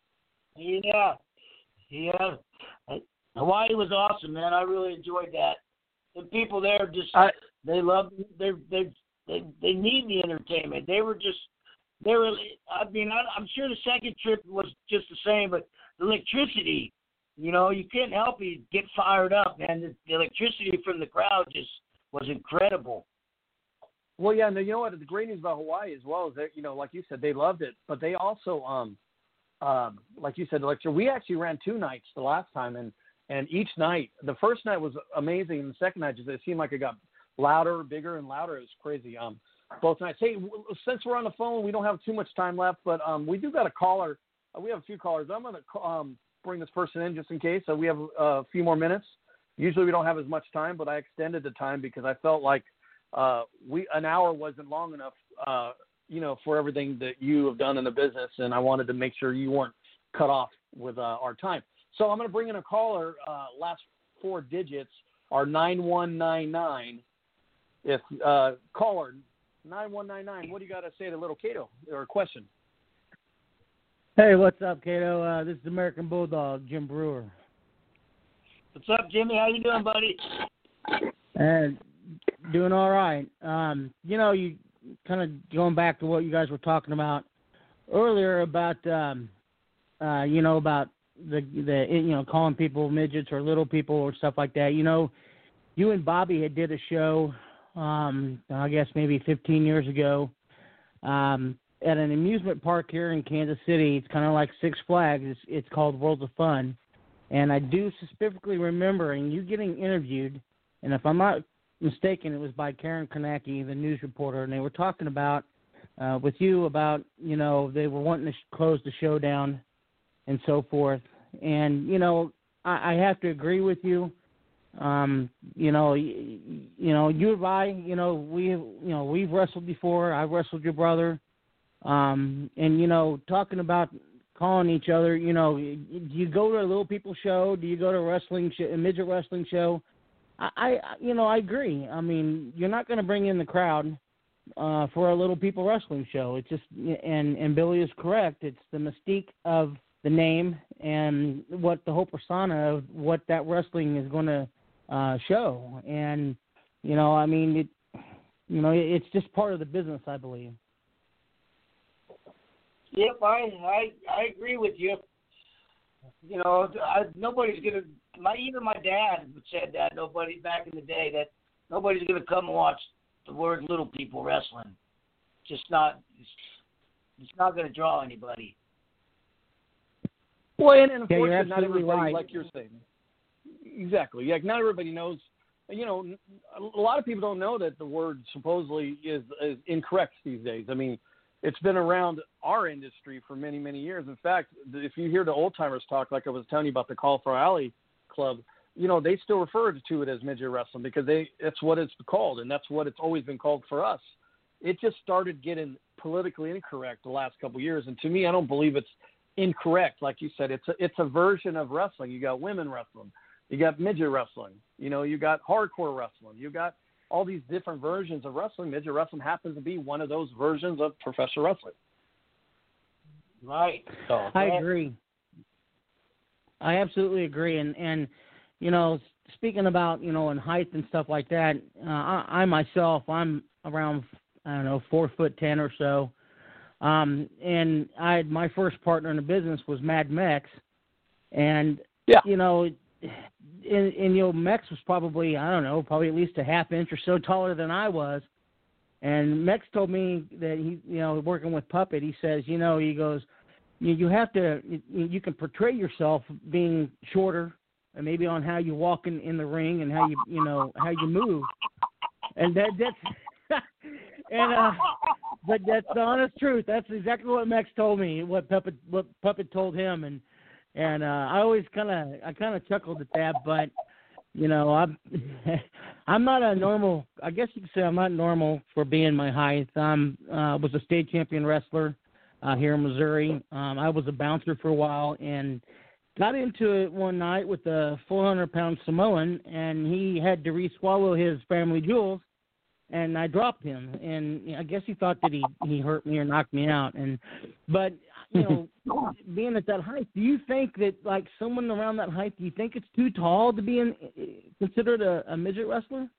Yeah. Yeah. Hawaii was awesome, man. I really enjoyed that. The people there just I, they love they they they they need the entertainment. They were just they were. I mean, I, I'm sure the second trip was just the same, but the electricity. You know, you couldn't help it get fired up, man. The, the electricity from the crowd just was incredible. Well, yeah, no, you know what? The great news about Hawaii as well is that, you know, like you said, they loved it, but they also, um, um, like you said, lecture. We actually ran two nights the last time, and and each night, the first night was amazing, and the second night just it seemed like it got louder, bigger, and louder. It was crazy. Um, both nights. Hey, w- since we're on the phone, we don't have too much time left, but um, we do got a caller. Uh, we have a few callers. I'm gonna um. bring this person in just in case. So we have a few more minutes. Usually we don't have as much time, but I extended the time because I felt like uh, we an hour wasn't long enough, uh, you know, for everything that you have done in the business, and I wanted to make sure you weren't cut off with uh, our time. So I'm going to bring in a caller. Uh, last four digits are nine one nine nine. If uh, caller nine one nine nine, what do you got to say to little Cato or a question? Hey, what's up, Cato? Uh, this is American Bulldog, Jim Brewer. What's up, Jimmy? How you doing, buddy? And doing all right. Um, you know, you kind of going back to what you guys were talking about earlier about, um, uh, you know, about the the you know calling people midgets or little people or stuff like that. You know, you and Bobby had did a show, um, I guess maybe fifteen years ago. Um, at an amusement park here in Kansas City. It's kind of like Six Flags. It's, it's called Worlds of Fun. And I do specifically remember and you getting interviewed, and if I'm not mistaken, it was by Karen Kornacki, the news reporter, and they were talking about, uh, with you about, you know, they were wanting to sh- close the show down and so forth. And, you know, I, I have to agree with you. Um, you know, you, you know, you and I, you know, we, you know, we've wrestled before. I've wrestled your brother. Um, and, you know, talking about calling each other, you know, do you go to a little people show? Do you go to a wrestling sh- a midget wrestling show? I, I, you know, I agree. I mean, you're not going to bring in the crowd uh, for a little people wrestling show. It's just, and, and Billy is correct. It's the mystique of the name and what the whole persona of what that wrestling is going to uh, show. And, you know, I mean, it, you know, it's just part of the business, I believe. Yep, I I I agree with you. You know, I, nobody's gonna. My even my dad said that nobody back in the day that nobody's gonna come and watch the word little people wrestling. Just not. It's, it's not gonna draw anybody. Well, and, and yeah, unfortunately, not everybody, right. like you're saying. Exactly. Yeah, not everybody knows. You know, a lot of people don't know that the word supposedly is, is incorrect these days. I mean, it's been around our industry for many, many years. In fact, if you hear the old timers talk, like I was telling you about the Cauliflower Alley Club, you know, they still refer to it as midget wrestling because they it's what it's called, and that's what it's always been called for us. It just started getting politically incorrect the last couple of years, and to me, I don't believe it's incorrect. Like you said, it's a, it's a version of wrestling. You got women wrestling, you got midget wrestling, you know, you got hardcore wrestling, you got all these different versions of wrestling. Midget wrestling happens to be one of those versions of professional wrestling. Right. So, I agree. I absolutely agree. And, and, you know, speaking about, you know, in height and stuff like that, uh, I, I myself, I'm around I don't know, four foot ten or so. Um, and I had my first partner in the business was Mad Mex, and yeah. you know, and, and you know, Mex was probably I don't know, probably at least a half inch or so taller than I was. And Mex told me that he, you know, working with Puppet, he says, you know, he goes, you, you have to, you, you can portray yourself being shorter, and maybe on how you walk in, in the ring and how you, you know, how you move, and that that's. And uh, but that's the honest truth. That's exactly what Mex told me. What Puppet, what Puppet told him, and and uh, I always kind of, I kind of chuckled at that. But you know, I'm, I'm not a normal. I guess you could say I'm not normal for being my height. I'm uh, was a state champion wrestler uh, here in Missouri. Um, I was a bouncer for a while and got into it one night with a four hundred pound Samoan, and he had to re-swallow his family jewels. And I dropped him, and I guess he thought that he, he hurt me or knocked me out. And but you know, being at that height, do you think that like someone around that height, do you think it's too tall to be in, considered a, a midget wrestler?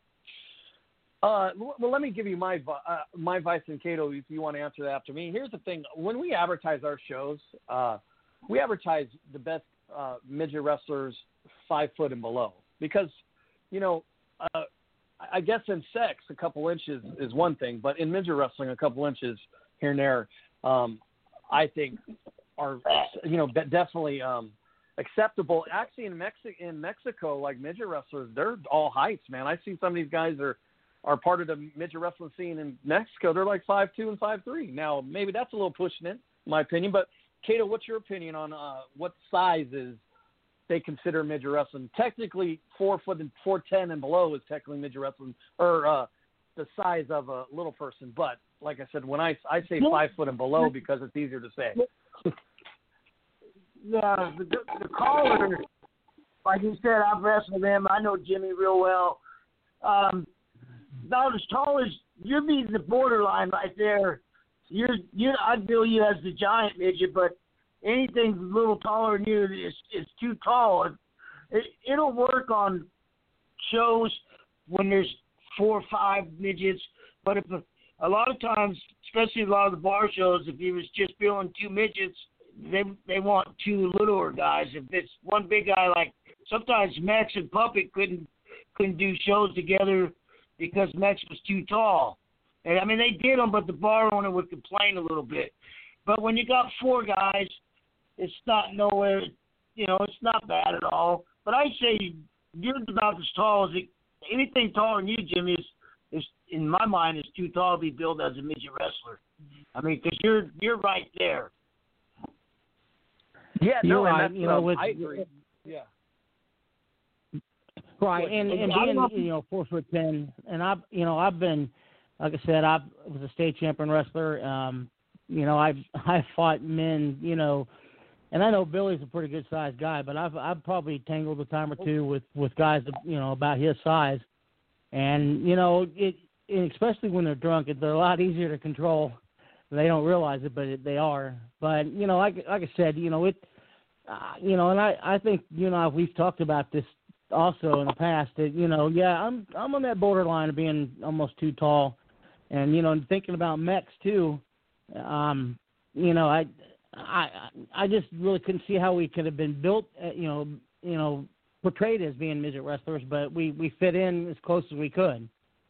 Uh, well, let me give you my uh, my advice, and Cato, if you want to answer that after me. Here's the thing: when we advertise our shows, uh, we advertise the best uh, midget wrestlers five foot and below, because you know. Uh, I guess in sex, a couple inches is one thing, but in midget wrestling, a couple inches here and there, um, I think are, you know, definitely um, acceptable. Actually, in, Mexi- in Mexico, like midget wrestlers, they're all heights, man. I've seen some of these guys are, are part of the midget wrestling scene in Mexico. They're like five two and five three. Now, maybe that's a little pushing it, in my opinion. But, Cato, what's your opinion on uh, what sizes they consider midget wrestling? Technically, four foot and four ten and below is technically midget wrestling, or uh, the size of a little person. But like I said, when I I say five foot and below because it's easier to say. Yeah, the, the caller, like you said, I've wrestled him. I know Jimmy real well. Um, about as tall as you're being the borderline right there. You're you. I feel you as the giant midget, but anything a little taller than you is, is too tall. It, it'll work on shows when there's four or five midgets, but if a, a lot of times, especially a lot of the bar shows, if he was just billing two midgets, they they want two littler guys. If it's one big guy, like sometimes Mex and Puppet couldn't couldn't do shows together because Mex was too tall. And I mean they did them, but the bar owner would complain a little bit. But when you got four guys, it's not nowhere, you know, it's not bad at all. But I say you're about as tall as it, anything taller than you, Jimmy, is, is in my mind is too tall to be billed as a midget wrestler. I mean, because you're you're right there. Yeah, no, you're and right. that's, You know, um, with, I agree. Yeah. Right, and and being you know four foot ten, and I've you know I've been, like I said, I was a state champion wrestler. Um, you know, I've I've fought men, you know. And I know Billy's a pretty good sized guy, but I've I've probably tangled a time or two with, with guys you know about his size, and you know it, it especially when they're drunk, they're a lot easier to control. They don't realize it, but it, they are. But you know, like like I said, you know it, uh, you know, and I, I think you know we've talked about this also in the past. That you know, yeah, I'm I'm on that borderline of being almost too tall, and you know, thinking about Mex too. Um, you know, I. I I just really couldn't see how we could have been built, uh, you know, you know, portrayed as being midget wrestlers, but we, we fit in as close as we could.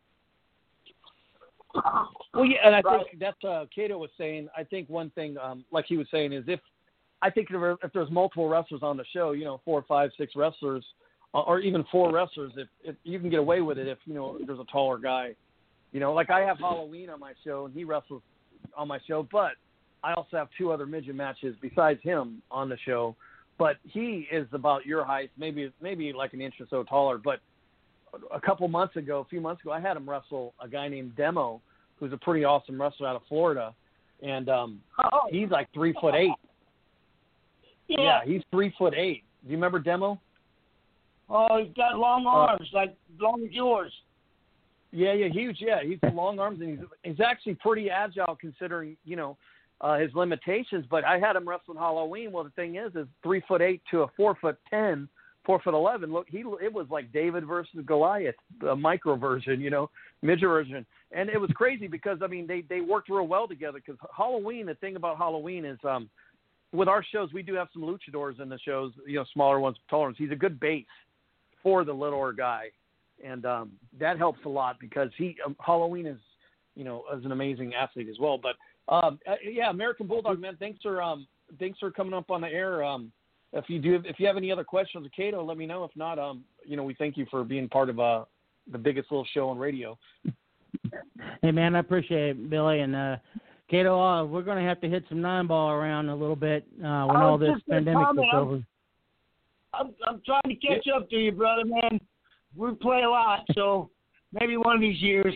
Well, yeah, and I think that's uh, Cato was saying. I think one thing, um, like he was saying, is if I think if, if there's multiple wrestlers on the show, you know, four, five, six wrestlers, or even four wrestlers, if, if you can get away with it, if you know there's a taller guy, you know, like I have Halloween on my show and he wrestles on my show, but I also have two other midget matches besides him on the show, but he is about your height, maybe maybe like an inch or so taller. But a couple months ago, a few months ago, I had him wrestle a guy named Demo, who's a pretty awesome wrestler out of Florida, and um, oh. he's like three foot eight. Yeah. yeah, he's three foot eight. Do you remember Demo? Oh, he's got long arms, uh, like long as yours. Yeah, yeah, huge. Yeah, he's long arms, and he's he's actually pretty agile considering you know. Uh, his limitations, but I had him wrestling Halloween. Well, the thing is, is three foot eight to a four foot ten four foot eleven. Look, he it was like David versus Goliath, the micro version, you know, midget version, and it was crazy because I mean they they worked real well together. Because Halloween, the thing about Halloween is, um, with our shows we do have some luchadors in the shows, you know, smaller ones, taller ones. He's a good base for the littler guy, and um, that helps a lot because he um, Halloween is, you know, is an amazing athlete as well. But um, uh, yeah, American Bulldog, man, thanks for um, thanks for coming up on the air. Um, If you do, if you have any other questions, Cato, let me know. If not, um, you know, we thank you for being part of uh, the biggest little show on radio. Hey man, I appreciate it, Billy. And uh, Cato, uh, we're going to have to hit some nine ball around a little bit uh, when all this pandemic is over. I'm, I'm trying to catch up to you, brother, man. We play a lot, so maybe one of these years.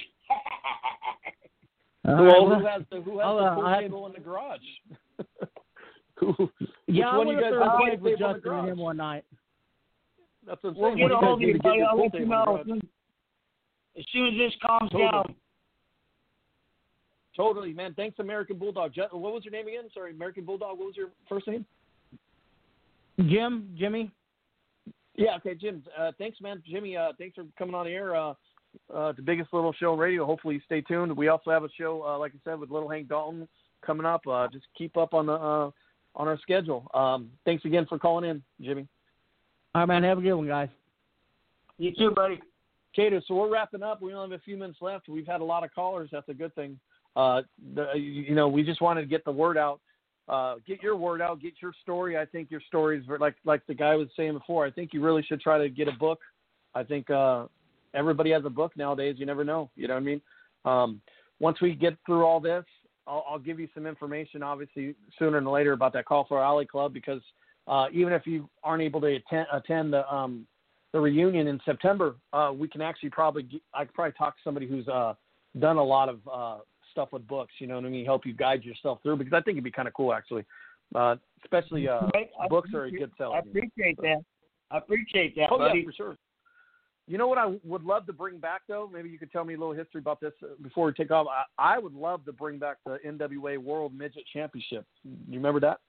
uh, well, who has the who has the pool uh, table in the garage? Who, yeah, I went up there and played with Justin and him one night. That's what I'm we'll saying. Get a hold of you, buddy. I'll let you know as soon as this calms totally. down. Totally, man. Thanks, American Bulldog. What was your name again? Sorry, American Bulldog. What was your first name? Jim. Jimmy. Yeah. Okay, Jim. Uh, thanks, man. Jimmy. Uh, thanks for coming on the air. Uh, uh, the biggest little show on radio. Hopefully, you stay tuned. We also have a show, uh, like I said, with Little Hank Dalton coming up. Uh, just keep up on the. Uh, on our schedule. Um, thanks again for calling in, Jimmy. All right, man. Have a good one, guys. You too, buddy. Cato, so we're wrapping up. We only have a few minutes left. We've had a lot of callers. That's a good thing. Uh, the, you know, we just wanted to get the word out. Uh, get your word out. Get your story. I think your story is like like the guy was saying before. I think you really should try to get a book. I think uh, everybody has a book nowadays. You never know. You know what I mean? Um, once we get through all this, I'll, I'll give you some information, obviously, sooner than later about that Cauliflower Alley Club because uh, even if you aren't able to attend, attend the um, the reunion in September, uh, we can actually probably get, I could probably talk to somebody who's uh, done a lot of uh, stuff with books. You know what I mean? Help you guide yourself through because I think it'd be kind of cool, actually. Uh, especially uh, books are a good sell. I appreciate so. that. I appreciate that. Oh buddy. yeah, for sure. You know what I would love to bring back, though? Maybe you could tell me a little history about this before we take off. I, I would love to bring back the N W A World Midget Championship. You remember that?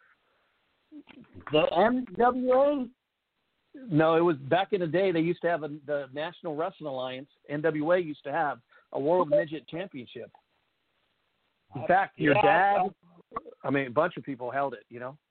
The N W A? No, it was back in the day. They used to have a, the National Wrestling Alliance, N W A, used to have a World Midget Championship. In fact, your dad, I mean, a bunch of people held it, you know?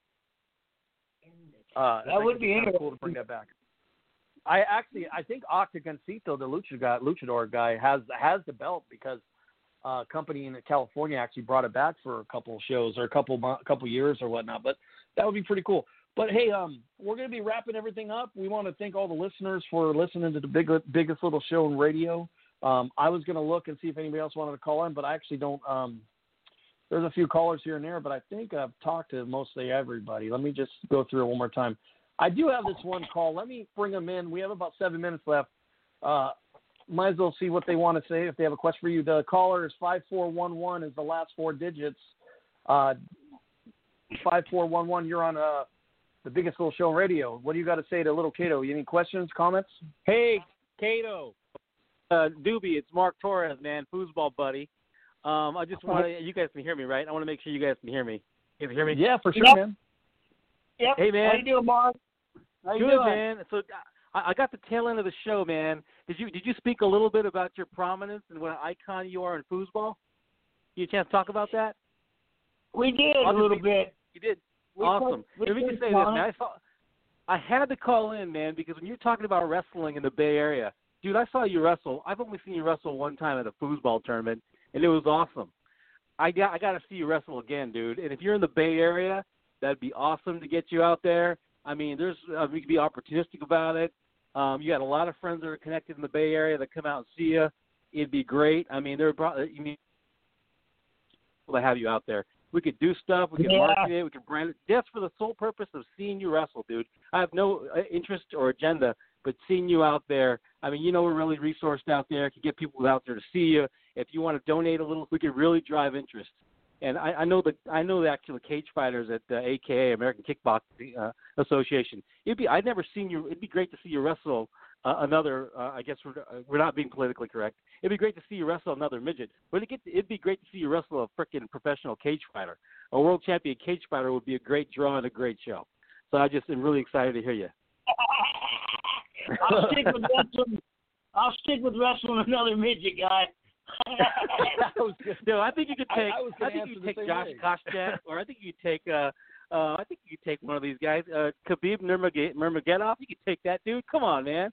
Uh, that would be interesting. Cool to bring that back. I actually, I think Octagoncito, the luchador guy, luchador guy, has has the belt because uh, a company in California actually brought it back for a couple of shows or a couple a couple years or whatnot. But that would be pretty cool. But hey, um, we're going to be wrapping everything up. We want to thank all the listeners for listening to the big, biggest little show on radio. Um, I was going to look and see if anybody else wanted to call in, but I actually don't. Um, there's a few callers here and there, but I think I've talked to mostly everybody. Let me just go through it one more time. I do have this one call. Let me bring them in. We have about seven minutes left. Uh, might as well see what they want to say if they have a question for you. The caller is five four one one is the last four digits. Uh, five four one one, you're on uh, the biggest little show on radio. What do you got to say to little Cato? You any questions, comments? Hey, Cato. Uh, Doobie, it's Mark Torres, man, foosball buddy. Um, I just want to, you guys can hear me, right? I want to make sure you guys can hear me. You can hear me? Yeah, for sure, yep. man. Yep. Hey, man. How you doing, Mark? How you Good, doing? man. So I, I got the tail end of the show, man. Did you did you speak a little bit about your prominence and what an icon you are in foosball? You had a chance to talk about that? We did I'll a little be, bit. You did? We awesome. Put, Let me just say this, man. I, saw, I had to call in, man, because when you're talking about wrestling in the Bay Area, dude, I saw you wrestle. I've only seen you wrestle one time at a foosball tournament, and it was awesome. I got I got to see you wrestle again, dude. And if you're in the Bay Area, that'd be awesome to get you out there. I mean, there's uh, we can be opportunistic about it. Um, you got a lot of friends that are connected in the Bay Area that come out and see you. It'd be great. I mean, they're you mean to have you out there. We could do stuff. We could yeah. market it. We could brand it just for the sole purpose of seeing you wrestle, dude. I have no interest or agenda, but seeing you out there. I mean, you know, we're really resourced out there. Could get people out there to see you. If you want to donate a little, we could really drive interest. And I, I know that I know the actual cage fighters at uh, A K A American Kickboxing uh, Association. It'd be I'd never seen you. It'd be great to see you wrestle uh, another. Uh, I guess we're uh, we're not being politically correct. It'd be great to see you wrestle another midget. But it'd, get to, it'd be great to see you wrestle a freaking professional cage fighter. A world champion cage fighter would be a great draw and a great show. So I just am really excited to hear you. I'll stick with wrestling. I'll stick with wrestling another midget guy. No, I think you could take. I, I, was I think you could take Josh way. Koscheck, or I think you could take. Uh, uh, I think you could take one of these guys, uh, Khabib Nurmagomedov. You could take that dude. Come on, man.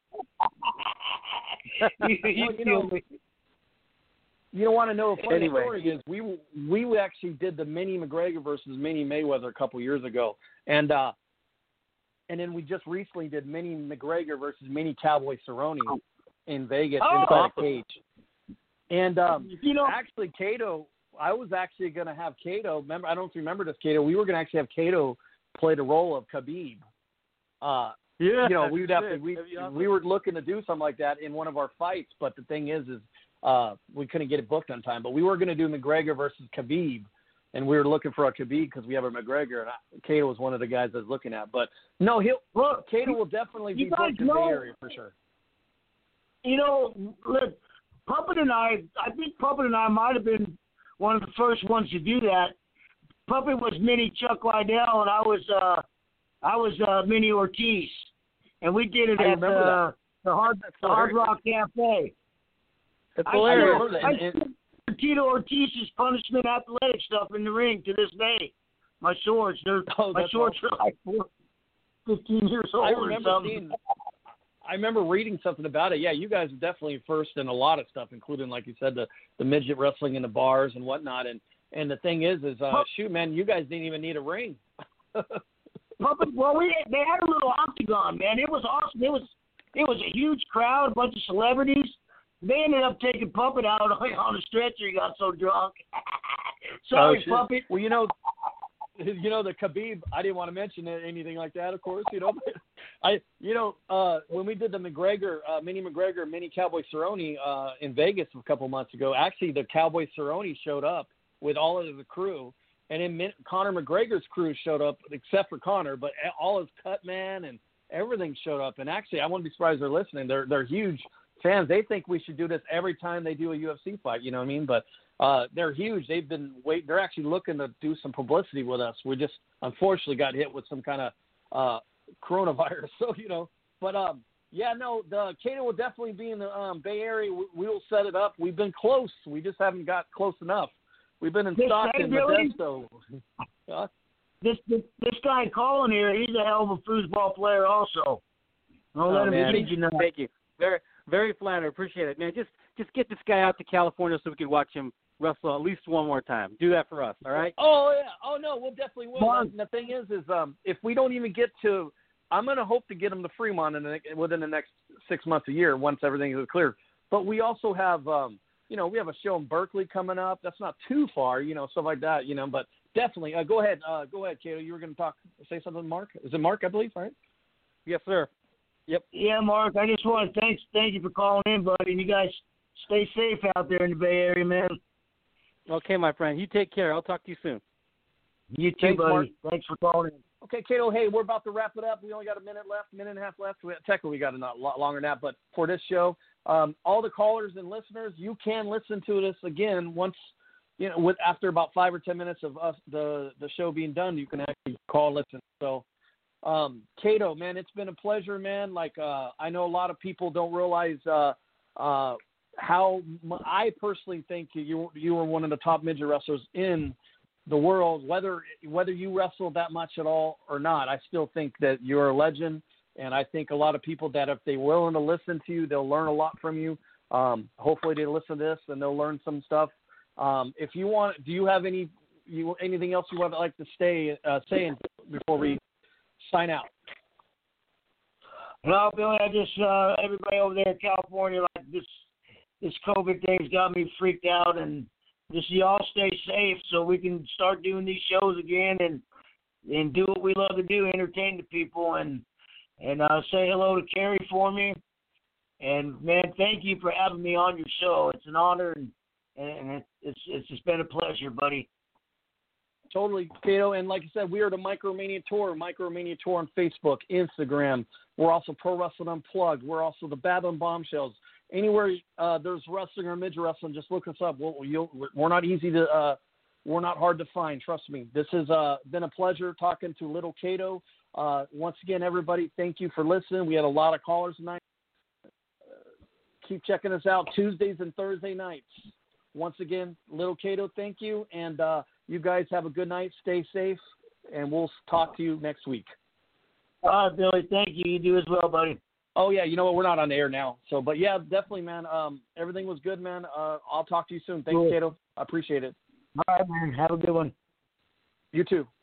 you, you, well, you know, you want to know a funny anyway. story is we we actually did the Manny McGregor versus Manny Mayweather a couple years ago, and uh, and then we just recently did Manny McGregor versus Manny Cowboy Cerrone in Vegas oh, inside awesome. a cage. And um, you know, actually, Cato, I was actually going to have Cato. Remember, I don't know if you remember this, Cato. We were going to actually have Cato play the role of Khabib. Uh, yeah, you know, we would have to. We awesome. we were looking to do something like that in one of our fights, but the thing is, is uh, we couldn't get it booked on time. But we were going to do McGregor versus Khabib, and we were looking for a Khabib because we have a McGregor, and I, Cato was one of the guys I was looking at. But no, he'll look, Cato will definitely be booked in the Bay Area for sure. You know, look. Puppet and I, I think Puppet and I might have been one of the first ones to do that. Puppet was Mini Chuck Liddell, and I was uh, I was uh, Mini Ortiz, and we did it I at the, uh, the Hard the Hard Rock Cafe. That's I, hilarious. I, I, I Tito Ortiz's punishment athletic stuff in the ring to this day. My shorts, they're oh, my shorts awesome. are like four, fifteen years old. I or remember something. seeing. I remember reading something about it. Yeah, you guys are definitely first in a lot of stuff, including, like you said, the, the midget wrestling in the bars and whatnot. And and the thing is, is uh, shoot, man, you guys didn't even need a ring. Puppet, well, we they had a little octagon, man. It was awesome. It was it was a huge crowd, a bunch of celebrities. They ended up taking Puppet out on, on a stretcher. He got so drunk. Sorry, oh, Puppet. Well, you know, you know the Khabib. I didn't want to mention anything like that, of course. You know, but I, you know, uh, when we did the McGregor, uh, Manny McGregor, Manny Cowboy Cerrone uh, in Vegas a couple months ago, actually the Cowboy Cerrone showed up with all of the crew, and then Min- Conor McGregor's crew showed up, except for Conor, but all his cut man and everything showed up. And actually, I wouldn't be surprised they're listening. They're they're huge fans. They think we should do this every time they do a U F C fight. You know what I mean? But uh, they're huge. They've been wait. They're actually looking to do some publicity with us. We just unfortunately got hit with some kind of uh, coronavirus. So you know, but um, yeah, no, the Cato will definitely be in the um, Bay Area. We, we will set it up. We've been close. We just haven't got close enough. We've been in This Stockton, really? Modesto. uh, This, this this guy calling here, he's a hell of a foosball player also. Don't let Oh, him man. kid you not. Thank you. Very, very flattered. Appreciate it, man. Just, just get this guy out to California so we can watch him wrestle at least one more time. Do that for us, all right? Oh yeah. Oh no, we'll definitely will. Mark. And the thing is, is um, if we don't even get to, I'm going to hope to get him to Fremont in the, within the next six months, a year, once everything is clear. But we also have, um, you know, we have a show in Berkeley coming up. That's not too far, you know, stuff like that, you know. But definitely, uh, go ahead, uh, go ahead, Cato. You were going to talk, say something, Mark. Is it Mark? I believe, right? Yes, sir. Yep. Yeah, Mark. I just want to thank thank you for calling in, buddy. And you guys stay safe out there in the Bay Area, man. Okay, my friend. You take care. I'll talk to you soon. You too, Thanks, buddy. Mark. Thanks for calling in. Okay, Cato, hey, we're about to wrap it up. We only got a minute left, minute and a half left. We, technically, we got a lot longer than that. But for this show, um, all the callers and listeners, you can listen to this again once, you know, with after about five or ten minutes of us the the show being done. You can actually call and listen. So, um, Cato, man, it's been a pleasure, man. Like uh, I know a lot of people don't realize uh, uh, how m- I personally think you you were one of the top midget wrestlers in the world, whether whether you wrestle that much at all or not. I still think that you're a legend, and I think a lot of people that if they're willing to listen to you, they'll learn a lot from you. Um, hopefully they listen to this and they'll learn some stuff. Um, if you want, do you have any you anything else you would like to stay uh, say before we sign out? No, Billy, I just uh, everybody over there in California, like this this COVID thing's got me freaked out, and just y'all stay safe so we can start doing these shows again and and do what we love to do, entertain the people, and and uh, say hello to Carrie for me. And man, thank you for having me on your show. It's an honor, and and it, it's it's just been a pleasure, buddy. Totally, Cato. And like I said, we are the Micromania Tour, Micromania Tour on Facebook, Instagram. We're also Pro Wrestling Unplugged. We're also the Babylon Bombshells. Anywhere uh, there's wrestling or midget wrestling, just look us up. We'll, you'll, we're not easy to, uh, we're not hard to find. Trust me. This has uh, been a pleasure talking to Little Cato. Uh, once again, everybody, thank you for listening. We had a lot of callers tonight. Uh, keep checking us out Tuesdays and Thursday nights. Once again, Little Cato, thank you. And uh, you guys have a good night. Stay safe. And we'll talk to you next week. All right, Billy. Thank you. You do as well, buddy. Oh, yeah. You know what? We're not on the air now. So, but, yeah, definitely, man. Um, everything was good, man. Uh, I'll talk to you soon. Thanks, Cool. Cato. I appreciate it. All right, man. Have a good one. You too.